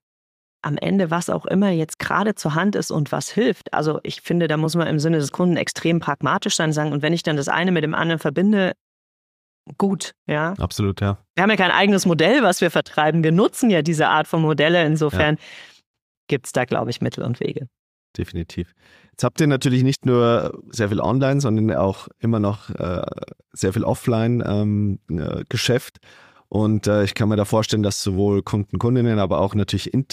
am Ende, was auch immer jetzt gerade zur Hand ist und was hilft. Also ich finde, da muss man im Sinne des Kunden extrem pragmatisch sein und sagen, und wenn ich dann das eine mit dem anderen verbinde, gut, ja. Absolut, ja. Wir haben ja kein eigenes Modell, was wir vertreiben. Wir nutzen ja diese Art von Modelle. Insofern gibt es da, glaube ich, Mittel und Wege. Definitiv. Jetzt habt ihr natürlich nicht nur sehr viel online, sondern auch immer noch sehr viel Offline-Geschäft. Und ich kann mir da vorstellen, dass sowohl Kunden, Kundinnen, aber auch natürlich die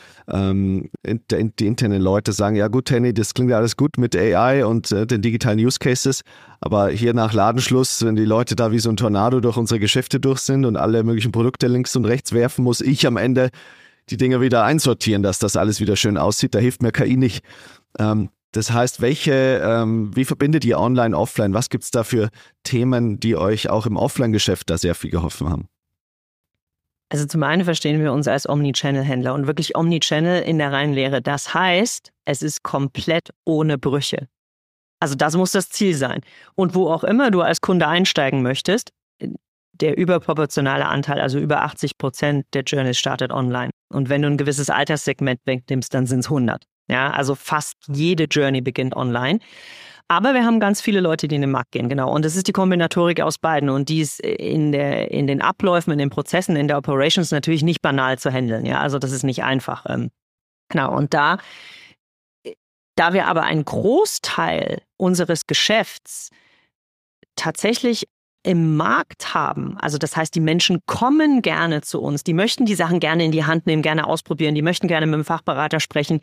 internen Leute sagen, ja gut, Henny, das klingt ja alles gut mit AI und den digitalen Use Cases, aber hier nach Ladenschluss, wenn die Leute da wie so ein Tornado durch unsere Geschäfte durch sind und alle möglichen Produkte links und rechts werfen, muss ich am Ende die Dinge wieder einsortieren, dass das alles wieder schön aussieht. Da hilft mir KI nicht. Das heißt, wie verbindet ihr Online, Offline? Was gibt es da für Themen, die euch auch im Offline-Geschäft da sehr viel geholfen haben? Also zum einen verstehen wir uns als Omnichannel-Händler und wirklich Omnichannel in der reinen Lehre. Das heißt, es ist komplett ohne Brüche. Also das muss das Ziel sein. Und wo auch immer du als Kunde einsteigen möchtest, der überproportionale Anteil, also über 80% der Journeys startet online. Und wenn du ein gewisses Alterssegment wegnimmst, dann sind es 100. Ja, also fast jede Journey beginnt online. Aber wir haben ganz viele Leute, die in den Markt gehen, genau. Und das ist die Kombinatorik aus beiden. Und die ist in den Abläufen, in den Prozessen, in der Operations natürlich nicht banal zu handeln. Ja, also das ist nicht einfach. Genau. Und da wir aber einen Großteil unseres Geschäfts tatsächlich im Markt haben, also das heißt, die Menschen kommen gerne zu uns, die möchten die Sachen gerne in die Hand nehmen, gerne ausprobieren, die möchten gerne mit dem Fachberater sprechen,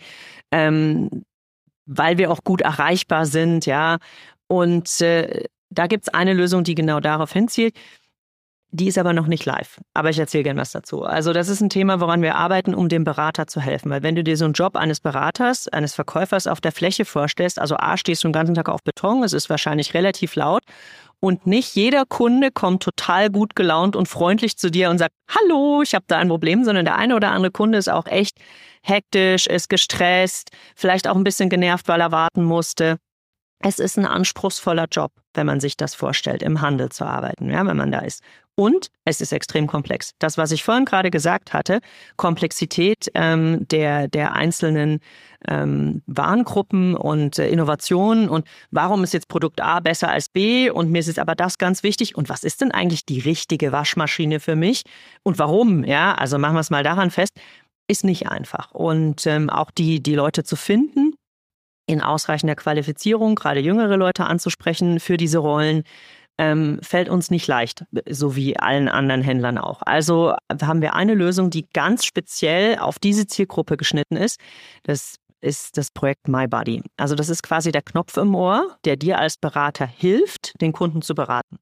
weil wir auch gut erreichbar sind, ja. Und da gibt es eine Lösung, die genau darauf hinzielt. Die ist aber noch nicht live. Aber ich erzähle gerne was dazu. Also das ist ein Thema, woran wir arbeiten, um dem Berater zu helfen. Weil wenn du dir so einen Job eines Beraters, eines Verkäufers auf der Fläche vorstellst, also stehst du den ganzen Tag auf Beton, es ist wahrscheinlich relativ laut und nicht jeder Kunde kommt total gut gelaunt und freundlich zu dir und sagt, hallo, ich habe da ein Problem, sondern der eine oder andere Kunde ist auch echt hektisch, ist gestresst, vielleicht auch ein bisschen genervt, weil er warten musste. Es ist ein anspruchsvoller Job, wenn man sich das vorstellt, im Handel zu arbeiten, ja, wenn man da ist. Und es ist extrem komplex. Das, was ich vorhin gerade gesagt hatte, Komplexität der einzelnen Warengruppen und Innovationen und warum ist jetzt Produkt A besser als B und mir ist jetzt aber das ganz wichtig und was ist denn eigentlich die richtige Waschmaschine für mich und warum, ja, also machen wir es mal daran fest, ist nicht einfach. Und auch die Leute zu finden, in ausreichender Qualifizierung, gerade jüngere Leute anzusprechen für diese Rollen, fällt uns nicht leicht, so wie allen anderen Händlern auch. Also haben wir eine Lösung, die ganz speziell auf diese Zielgruppe geschnitten ist. Das ist das Projekt MyBuddy. Also das ist quasi der Knopf im Ohr, der dir als Berater hilft, den Kunden zu beraten.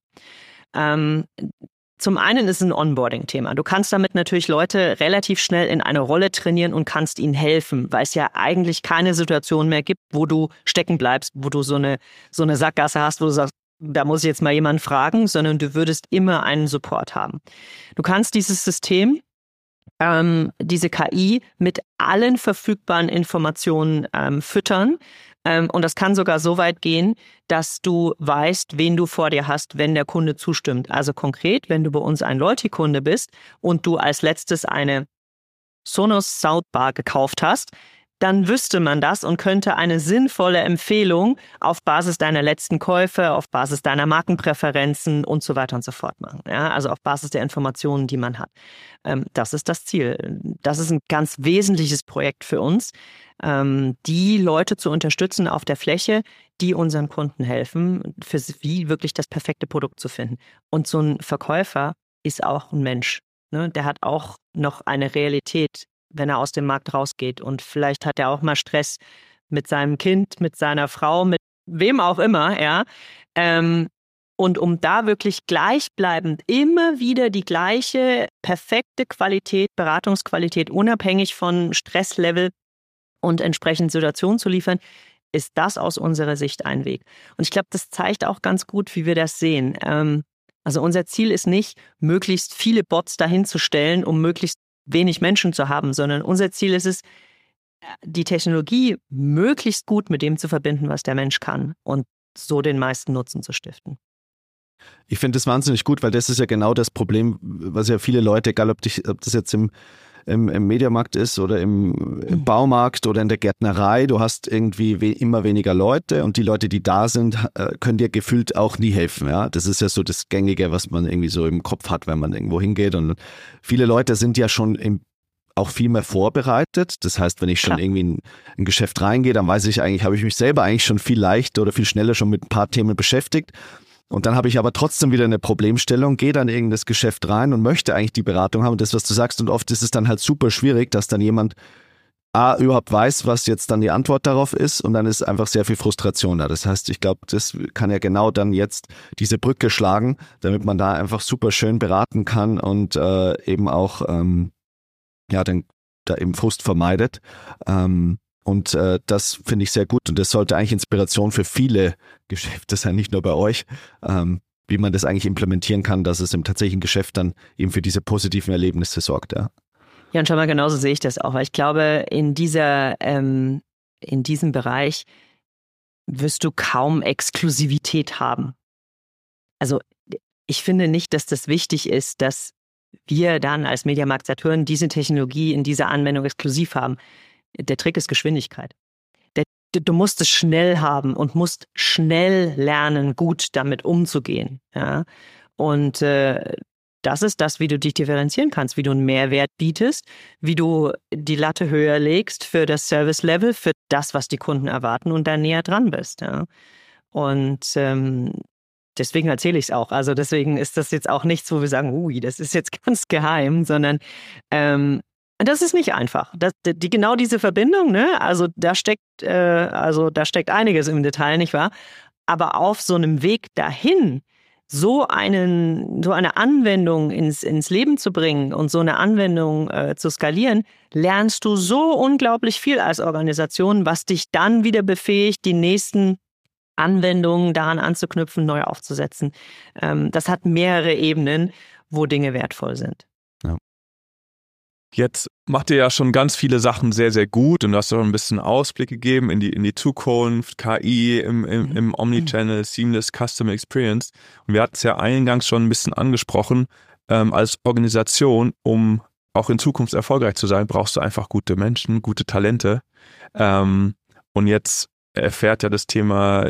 Zum einen ist es ein Onboarding-Thema. Du kannst damit natürlich Leute relativ schnell in eine Rolle trainieren und kannst ihnen helfen, weil es ja eigentlich keine Situation mehr gibt, wo du stecken bleibst, wo du so eine Sackgasse hast, wo du sagst, da muss ich jetzt mal jemanden fragen, sondern du würdest immer einen Support haben. Du kannst dieses System, diese KI mit allen verfügbaren Informationen füttern. Und das kann sogar so weit gehen, dass du weißt, wen du vor dir hast, wenn der Kunde zustimmt. Also konkret, wenn du bei uns ein Loyalty-Kunde bist und du als letztes eine Sonos Soundbar gekauft hast, dann wüsste man das und könnte eine sinnvolle Empfehlung auf Basis deiner letzten Käufe, auf Basis deiner Markenpräferenzen und so weiter und so fort machen. Ja, also auf Basis der Informationen, die man hat. Das ist das Ziel. Das ist ein ganz wesentliches Projekt für uns, die Leute zu unterstützen auf der Fläche, die unseren Kunden helfen, für sie wirklich das perfekte Produkt zu finden. Und so ein Verkäufer ist auch ein Mensch. Ne? Der hat auch noch eine Realität, wenn er aus dem Markt rausgeht. Und vielleicht hat er auch mal Stress mit seinem Kind, mit seiner Frau, mit wem auch immer, ja. Und um da wirklich gleichbleibend immer wieder die gleiche perfekte Qualität, Beratungsqualität, unabhängig von Stresslevel und entsprechend Situation zu liefern, ist das aus unserer Sicht ein Weg. Und ich glaube, das zeigt auch ganz gut, wie wir das sehen. Also unser Ziel ist nicht, möglichst viele Bots dahin zu stellen, um möglichst wenig Menschen zu haben, sondern unser Ziel ist es, die Technologie möglichst gut mit dem zu verbinden, was der Mensch kann und so den meisten Nutzen zu stiften. Ich finde das wahnsinnig gut, weil das ist ja genau das Problem, was ja viele Leute, egal ob das jetzt im Mediamarkt ist oder im Baumarkt oder in der Gärtnerei, du hast irgendwie immer weniger Leute und die Leute, die da sind, können dir gefühlt auch nie helfen. Ja? Das ist ja so das Gängige, was man irgendwie so im Kopf hat, wenn man irgendwo hingeht. Und viele Leute sind ja schon auch viel mehr vorbereitet. Das heißt, wenn ich schon irgendwie in ein Geschäft reingehe, dann weiß ich eigentlich, habe ich mich selber eigentlich schon viel leichter oder viel schneller schon mit ein paar Themen beschäftigt. Und dann habe ich aber trotzdem wieder eine Problemstellung, gehe dann in irgendein Geschäft rein und möchte eigentlich die Beratung haben und das, was du sagst. Und oft ist es dann halt super schwierig, dass dann jemand überhaupt weiß, was jetzt dann die Antwort darauf ist, und dann ist einfach sehr viel Frustration da. Das heißt, ich glaube, das kann ja genau dann jetzt diese Brücke schlagen, damit man da einfach super schön beraten kann und eben auch dann da eben Frust vermeidet. Und das finde ich sehr gut, und das sollte eigentlich Inspiration für viele Geschäfte sein, nicht nur bei euch, wie man das eigentlich implementieren kann, dass es im tatsächlichen Geschäft dann eben für diese positiven Erlebnisse sorgt. Ja, ja, und schon mal genauso sehe ich das auch, weil ich glaube, in diesem Bereich wirst du kaum Exklusivität haben. Also ich finde nicht, dass das wichtig ist, dass wir dann als Mediamarkt Saturn diese Technologie in dieser Anwendung exklusiv haben. Der Trick ist Geschwindigkeit. Du musst es schnell haben und musst schnell lernen, gut damit umzugehen. Ja? Und das ist das, wie du dich differenzieren kannst, wie du einen Mehrwert bietest, wie du die Latte höher legst für das Service-Level, für das, was die Kunden erwarten, und da näher dran bist. Ja? Und deswegen erzähle ich es auch. Also deswegen ist das jetzt auch nichts, wo wir sagen, ui, das ist jetzt ganz geheim, sondern das ist nicht einfach. Genau diese Verbindung, ne? Also da steckt einiges im Detail, nicht wahr? Aber auf so einem Weg dahin, so eine Anwendung ins Leben zu bringen und so eine Anwendung zu skalieren, lernst du so unglaublich viel als Organisation, was dich dann wieder befähigt, die nächsten Anwendungen daran anzuknüpfen, neu aufzusetzen. Das hat mehrere Ebenen, wo Dinge wertvoll sind. Ja. Jetzt macht ihr ja schon ganz viele Sachen sehr, sehr gut, und du hast auch ein bisschen Ausblick gegeben in die Zukunft, KI im Omnichannel, Seamless Customer Experience. Und wir hatten es ja eingangs schon ein bisschen angesprochen, als Organisation, um auch in Zukunft erfolgreich zu sein, brauchst du einfach gute Menschen, gute Talente. Und jetzt erfährt ja das Thema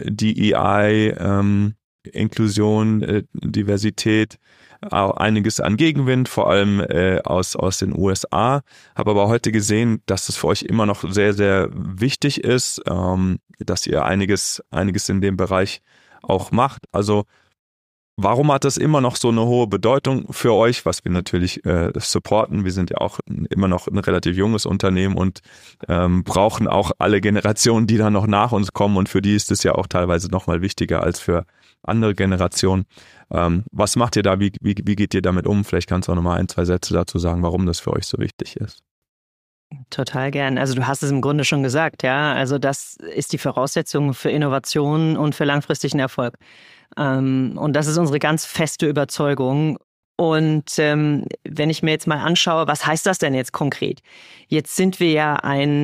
DEI, Inklusion, Diversität, auch einiges an Gegenwind, vor allem aus den USA. Habe aber heute gesehen, dass es für euch immer noch sehr, sehr wichtig ist, dass ihr einiges in dem Bereich auch macht. Also warum hat das immer noch so eine hohe Bedeutung für euch, was wir natürlich supporten? Wir sind ja auch immer noch ein relativ junges Unternehmen und brauchen auch alle Generationen, die dann noch nach uns kommen, und für die ist es ja auch teilweise noch mal wichtiger als für andere Generationen. Was macht ihr da? Wie geht ihr damit um? Vielleicht kannst du auch noch mal 1, 2 Sätze dazu sagen, warum das für euch so wichtig ist. Total gern. Also du hast es im Grunde schon gesagt, ja. Also das ist die Voraussetzung für Innovation und für langfristigen Erfolg. Und das ist unsere ganz feste Überzeugung. Und wenn ich mir jetzt mal anschaue, was heißt das denn jetzt konkret? Jetzt sind wir ja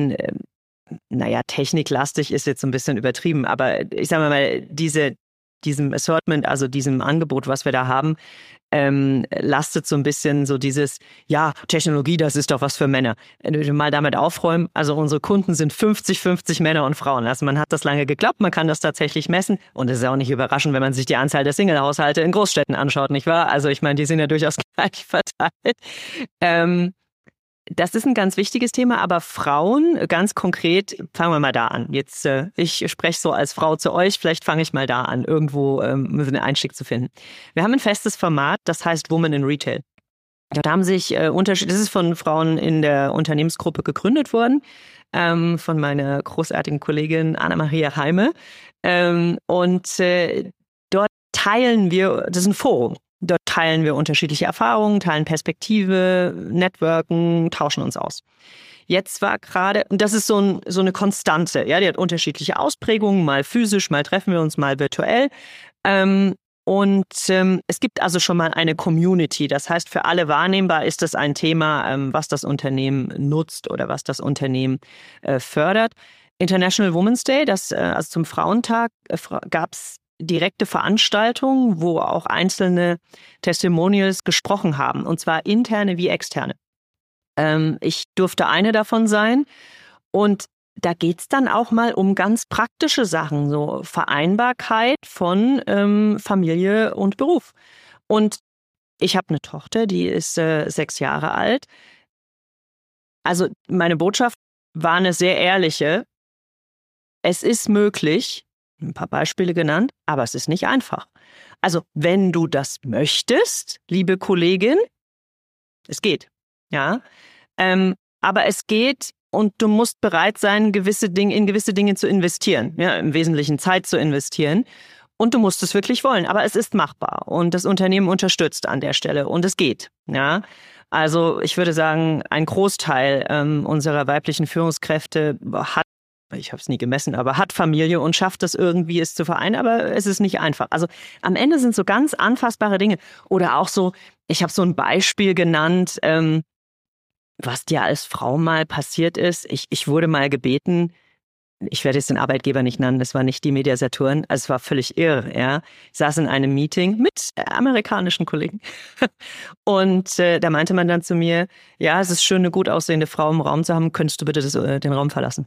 techniklastig ist jetzt ein bisschen übertrieben, aber ich sage mal, diesem Assortment, also diesem Angebot, was wir da haben, lastet so ein bisschen so dieses, ja, Technologie, das ist doch was für Männer. Wenn wir mal damit aufräumen, also unsere Kunden sind 50-50 Männer und Frauen. Also man hat das lange geglaubt, man kann das tatsächlich messen, und es ist auch nicht überraschend, wenn man sich die Anzahl der Single-Haushalte in Großstädten anschaut, nicht wahr? Also ich meine, die sind ja durchaus gleich verteilt. Das ist ein ganz wichtiges Thema, aber Frauen, ganz konkret, fangen wir mal da an. Jetzt, ich spreche so als Frau zu euch, vielleicht fange ich mal da an, irgendwo einen Einstieg zu finden. Wir haben ein festes Format, das heißt Women in Retail. Dort haben sich das ist von Frauen in der Unternehmensgruppe gegründet worden, von meiner großartigen Kollegin Anna-Maria Heime. Dort teilen wir, das ist ein Forum. Dort teilen wir unterschiedliche Erfahrungen, teilen Perspektive, networken, tauschen uns aus. Jetzt war gerade, und das ist so eine Konstante, ja, die hat unterschiedliche Ausprägungen, mal physisch, mal treffen wir uns, mal virtuell. Es gibt also schon mal eine Community. Das heißt, für alle wahrnehmbar ist das ein Thema, was das Unternehmen nutzt oder was das Unternehmen fördert. International Women's Day, also zum Frauentag, gab es direkte Veranstaltungen, wo auch einzelne Testimonials gesprochen haben, und zwar interne wie externe. Ich durfte eine davon sein, und da geht's dann auch mal um ganz praktische Sachen, so Vereinbarkeit von Familie und Beruf. Und ich habe eine Tochter, die ist 6 Jahre alt. Also meine Botschaft war eine sehr ehrliche. Es ist möglich, ein paar Beispiele genannt, aber es ist nicht einfach. Also wenn du das möchtest, liebe Kollegin, es geht, ja. Aber es geht und du musst bereit sein, in gewisse Dinge zu investieren, ja, im Wesentlichen Zeit zu investieren. Und du musst es wirklich wollen, aber es ist machbar und das Unternehmen unterstützt an der Stelle und es geht, ja. Also ich würde sagen, ein Großteil unserer weiblichen Führungskräfte hat, ich habe es nie gemessen, aber hat Familie und schafft es irgendwie, es zu vereinen, aber es ist nicht einfach. Also am Ende sind so ganz anfassbare Dinge oder auch so, ich habe so ein Beispiel genannt, was dir als Frau mal passiert ist. Ich wurde mal gebeten, ich werde jetzt den Arbeitgeber nicht nennen, das war nicht die Media Saturn, also es war völlig irre, ja. Ich saß in einem Meeting mit amerikanischen Kollegen und da meinte man dann zu mir, ja, es ist schön, eine gut aussehende Frau im Raum zu haben, könntest du bitte den Raum verlassen?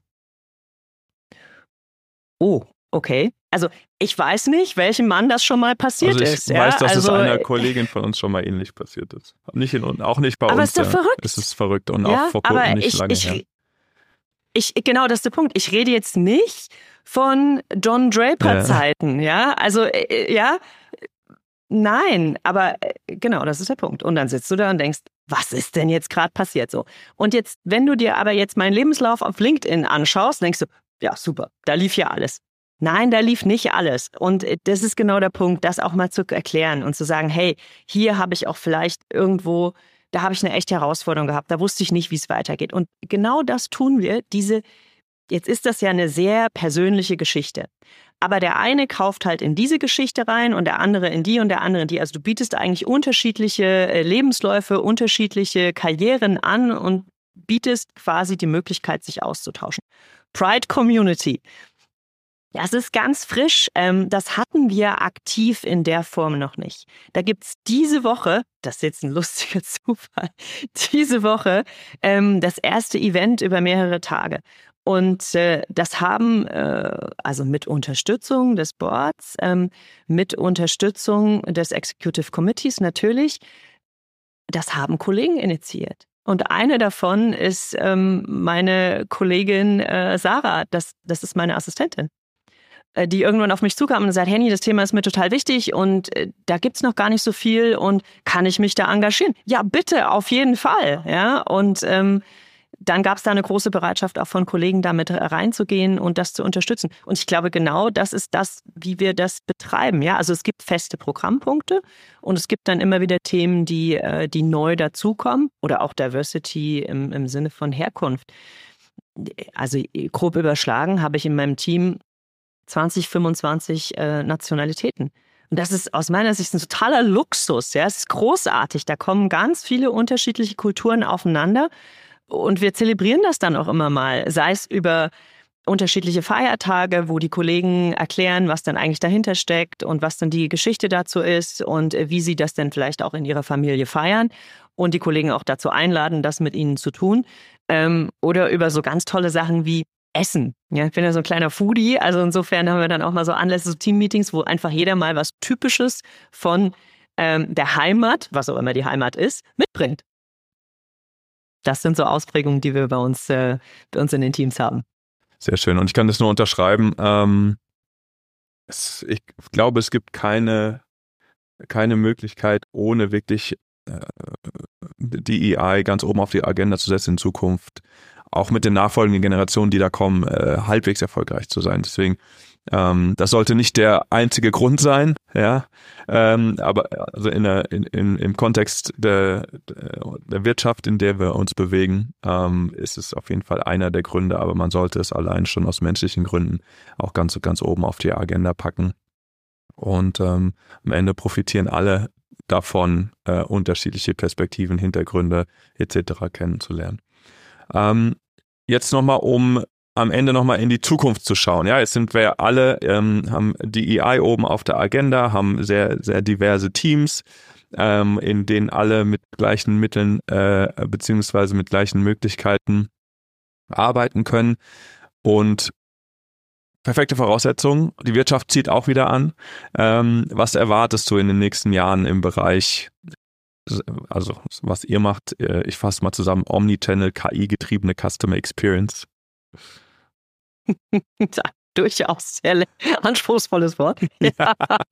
Oh, okay. Also ich weiß nicht, welchem Mann das schon mal passiert ist. Ich weiß, dass es einer Kollegin von uns schon mal ähnlich passiert ist. Auch nicht bei uns. Aber ist doch verrückt. Es ist verrückt und auch vor kurzem nicht lange her. Genau, das ist der Punkt. Ich rede jetzt nicht von Don Draper-Zeiten, ja. Also, ja, nein, aber genau, das ist der Punkt. Und dann sitzt du da und denkst, was ist denn jetzt gerade passiert so? Und jetzt, wenn du dir aber jetzt meinen Lebenslauf auf LinkedIn anschaust, denkst du, ja, super, da lief ja alles. Nein, da lief nicht alles. Und das ist genau der Punkt, das auch mal zu erklären und zu sagen, hey, hier habe ich auch vielleicht irgendwo, da habe ich eine echte Herausforderung gehabt, da wusste ich nicht, wie es weitergeht. Und genau das tun wir, jetzt ist das ja eine sehr persönliche Geschichte. Aber der eine kauft halt in diese Geschichte rein und der andere in die und der andere in die. Also du bietest eigentlich unterschiedliche Lebensläufe, unterschiedliche Karrieren an und bietest quasi die Möglichkeit, sich auszutauschen. Pride Community. Das ist ganz frisch. Das hatten wir aktiv in der Form noch nicht. Da gibt's diese Woche, das ist jetzt ein lustiger Zufall, diese Woche das erste Event über mehrere Tage. Und das haben, also mit Unterstützung des Boards, mit Unterstützung des Executive Committees natürlich, das haben Kollegen initiiert. Und eine davon ist meine Kollegin Sarah, das ist meine Assistentin, die irgendwann auf mich zukam und sagt, Henny, das Thema ist mir total wichtig und da gibt's noch gar nicht so viel und kann ich mich da engagieren? Ja, bitte, auf jeden Fall. Ja, und dann gab's da eine große Bereitschaft auch von Kollegen, da mit reinzugehen und das zu unterstützen. Und ich glaube, genau das ist das, wie wir das betreiben. Ja, also es gibt feste Programmpunkte und es gibt dann immer wieder Themen, die neu dazukommen oder auch Diversity im Sinne von Herkunft. Also grob überschlagen habe ich in meinem Team 20, 25 Nationalitäten. Und das ist aus meiner Sicht ein totaler Luxus. Ja, es ist großartig. Da kommen ganz viele unterschiedliche Kulturen aufeinander. Und wir zelebrieren das dann auch immer mal, sei es über unterschiedliche Feiertage, wo die Kollegen erklären, was dann eigentlich dahinter steckt und was dann die Geschichte dazu ist und wie sie das denn vielleicht auch in ihrer Familie feiern und die Kollegen auch dazu einladen, das mit ihnen zu tun. Oder über so ganz tolle Sachen wie Essen. Ja, ich bin ja so ein kleiner Foodie, also insofern haben wir dann auch mal so Anlässe, so Teammeetings, wo einfach jeder mal was Typisches von der Heimat, was auch immer die Heimat ist, mitbringt. Das sind so Ausprägungen, die wir bei uns in den Teams haben. Sehr schön. Und ich kann das nur unterschreiben. Ich glaube, es gibt keine Möglichkeit, ohne wirklich DEI ganz oben auf die Agenda zu setzen in Zukunft, auch mit den nachfolgenden Generationen, die da kommen, halbwegs erfolgreich zu sein. Deswegen, das sollte nicht der einzige Grund sein, ja, aber also im Kontext der Wirtschaft, in der wir uns bewegen, ist es auf jeden Fall einer der Gründe, aber man sollte es allein schon aus menschlichen Gründen auch ganz oben auf die Agenda packen. Und am Ende profitieren alle davon, unterschiedliche Perspektiven, Hintergründe etc. kennenzulernen. Jetzt nochmal, um am Ende nochmal in die Zukunft zu schauen. Ja, jetzt sind wir alle, haben DEI oben auf der Agenda, haben sehr, sehr diverse Teams, in denen alle mit gleichen Mitteln beziehungsweise mit gleichen Möglichkeiten arbeiten können. Und perfekte Voraussetzungen. Die Wirtschaft zieht auch wieder an. Was erwartest du in den nächsten Jahren im Bereich, also was ihr macht, ich fasse mal zusammen, Omnichannel, KI-getriebene Customer Experience? durchaus sehr anspruchsvolles Wort. Ja.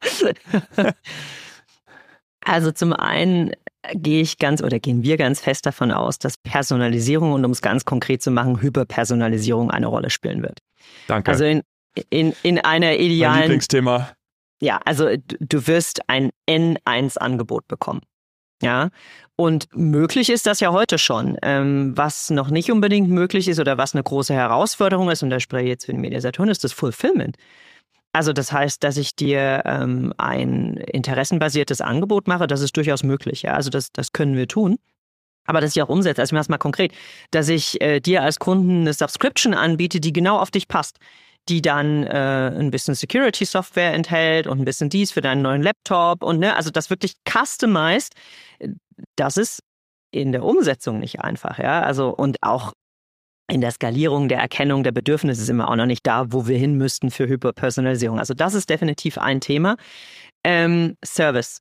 Also zum einen gehen wir ganz fest davon aus, dass Personalisierung, und um es ganz konkret zu machen, Hyperpersonalisierung eine Rolle spielen wird. Danke. Also in einer idealen... Mein Lieblingsthema. Ja, also du wirst ein N1-Angebot bekommen. Ja, und möglich ist das ja heute schon. Was noch nicht unbedingt möglich ist oder was eine große Herausforderung ist, und da spreche ich jetzt für den Media-Saturn, ist das Fulfillment. Also das heißt, dass ich dir ein interessenbasiertes Angebot mache, das ist durchaus möglich. Ja? Also das können wir tun. Aber dass ich auch umsetze, also ich mache es mal konkret, dass ich dir als Kunden eine Subscription anbiete, die genau auf dich passt, die dann ein bisschen Security-Software enthält und ein bisschen dies für deinen neuen Laptop und also das wirklich customized, das ist in der Umsetzung nicht einfach, ja, also und auch in der Skalierung, der Erkennung der Bedürfnisse sind wir auch noch nicht da, wo wir hin müssten für Hyperpersonalisierung. Also das ist definitiv ein Thema. Service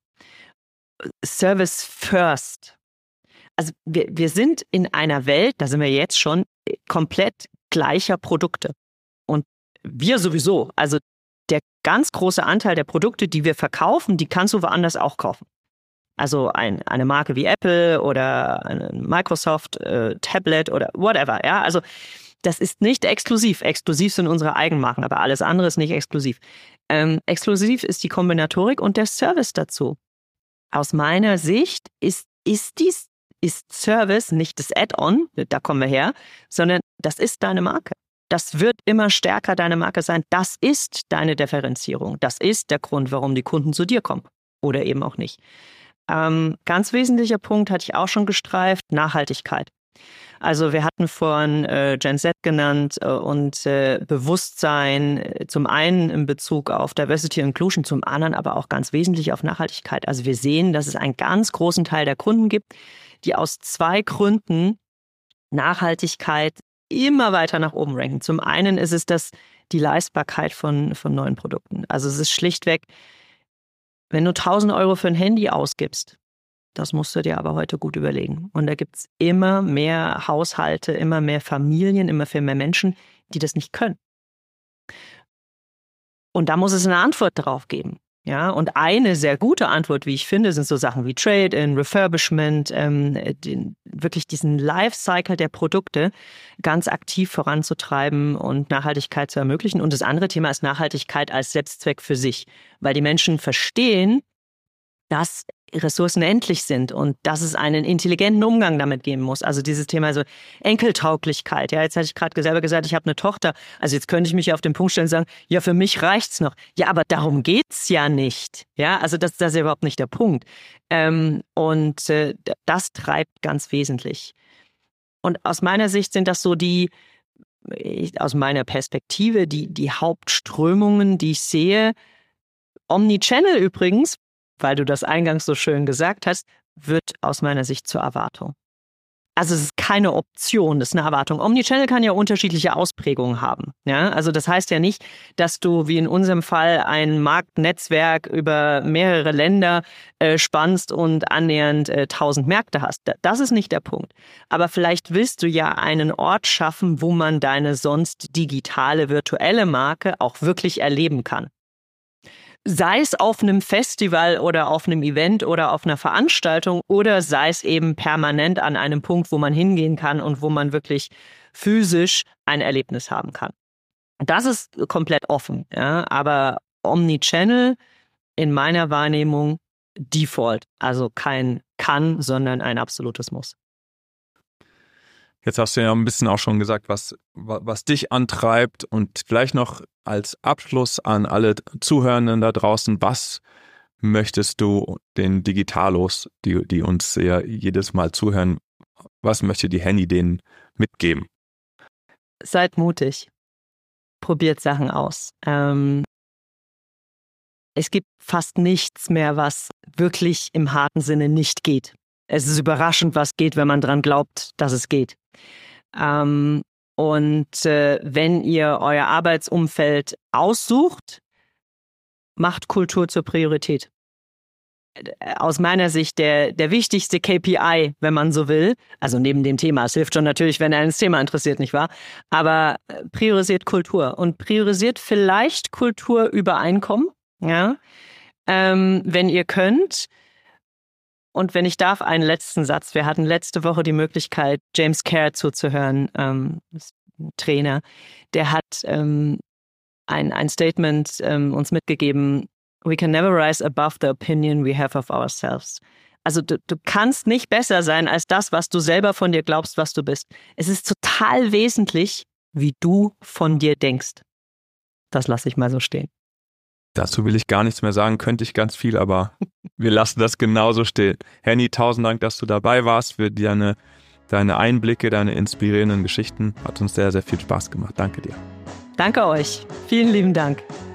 first. Also wir sind in einer Welt, da sind wir jetzt schon, komplett gleicher Produkte. Und wir sowieso, also der ganz große Anteil der Produkte, die wir verkaufen, die kannst du woanders auch kaufen. Also eine Marke wie Apple oder eine Microsoft Tablet oder whatever. Ja, also das ist nicht exklusiv. Exklusiv sind unsere Eigenmarken, aber alles andere ist nicht exklusiv. Exklusiv ist die Kombinatorik und der Service dazu. Aus meiner Sicht ist Service nicht das Add-on, da kommen wir her, sondern das ist deine Marke. Das wird immer stärker deine Marke sein. Das ist deine Differenzierung. Das ist der Grund, warum die Kunden zu dir kommen. Oder eben auch nicht. Ganz wesentlicher Punkt hatte ich auch schon gestreift, Nachhaltigkeit. Also wir hatten vorhin Gen Z genannt und Bewusstsein, zum einen in Bezug auf Diversity und Inclusion, zum anderen aber auch ganz wesentlich auf Nachhaltigkeit. Also wir sehen, dass es einen ganz großen Teil der Kunden gibt, die aus 2 Gründen Nachhaltigkeit immer weiter nach oben ranken. Zum einen ist es die Leistbarkeit von neuen Produkten. Also es ist schlichtweg, wenn du 1.000 Euro für ein Handy ausgibst, das musst du dir aber heute gut überlegen. Und da gibt es immer mehr Haushalte, immer mehr Familien, immer mehr Menschen, die das nicht können. Und da muss es eine Antwort drauf geben. Ja, und eine sehr gute Antwort, wie ich finde, sind so Sachen wie Trade-in, Refurbishment, wirklich diesen Lifecycle der Produkte ganz aktiv voranzutreiben und Nachhaltigkeit zu ermöglichen. Und das andere Thema ist Nachhaltigkeit als Selbstzweck für sich, weil die Menschen verstehen, dass Ressourcen endlich sind und dass es einen intelligenten Umgang damit geben muss. Also dieses Thema also Enkeltauglichkeit. Ja, jetzt hatte ich gerade selber gesagt, ich habe eine Tochter. Also jetzt könnte ich mich auf den Punkt stellen und sagen, ja, für mich reicht's noch. Ja, aber darum geht's ja nicht. Ja, also das ist ja überhaupt nicht der Punkt. Das treibt ganz wesentlich. Und aus meiner Sicht sind das so aus meiner Perspektive, die Hauptströmungen, die ich sehe. Omnichannel übrigens, weil du das eingangs so schön gesagt hast, wird aus meiner Sicht zur Erwartung. Also es ist keine Option, das ist eine Erwartung. Omnichannel kann ja unterschiedliche Ausprägungen haben. Ja? Also das heißt ja nicht, dass du wie in unserem Fall ein Marktnetzwerk über mehrere Länder spannst und annähernd 1.000 Märkte hast. Das ist nicht der Punkt. Aber vielleicht willst du ja einen Ort schaffen, wo man deine sonst digitale, virtuelle Marke auch wirklich erleben kann. Sei es auf einem Festival oder auf einem Event oder auf einer Veranstaltung oder sei es eben permanent an einem Punkt, wo man hingehen kann und wo man wirklich physisch ein Erlebnis haben kann. Das ist komplett offen, ja, aber Omnichannel in meiner Wahrnehmung Default, also kein Kann, sondern ein absolutes Muss. Jetzt hast du ja ein bisschen auch schon gesagt, was dich antreibt und vielleicht noch als Abschluss an alle Zuhörenden da draußen, was möchtest du den Digitalos, die uns ja jedes Mal zuhören, was möchte die Henny denen mitgeben? Seid mutig. Probiert Sachen aus. Es gibt fast nichts mehr, was wirklich im harten Sinne nicht geht. Es ist überraschend, was geht, wenn man dran glaubt, dass es geht. Wenn ihr euer Arbeitsumfeld aussucht, macht Kultur zur Priorität. aus meiner Sicht der wichtigste KPI, wenn man so will. Also neben dem Thema. Es hilft schon natürlich, wenn er ins Thema interessiert, nicht wahr? Aber priorisiert Kultur und priorisiert vielleicht Kultur über Einkommen. Ja? Wenn ihr könnt. Und wenn ich darf, einen letzten Satz. Wir hatten letzte Woche die Möglichkeit, James Kerr zuzuhören, Trainer. Der hat ein Statement uns mitgegeben: We can never rise above the opinion we have of ourselves. Also du kannst nicht besser sein als das, was du selber von dir glaubst, was du bist. Es ist total wesentlich, wie du von dir denkst. Das lasse ich mal so stehen. Dazu will ich gar nichts mehr sagen, könnte ich ganz viel, aber wir lassen das genauso stehen. Henny, 1000 Dank, dass du dabei warst, für deine Einblicke, deine inspirierenden Geschichten. Hat uns sehr, sehr viel Spaß gemacht. Danke dir. Danke euch. Vielen lieben Dank.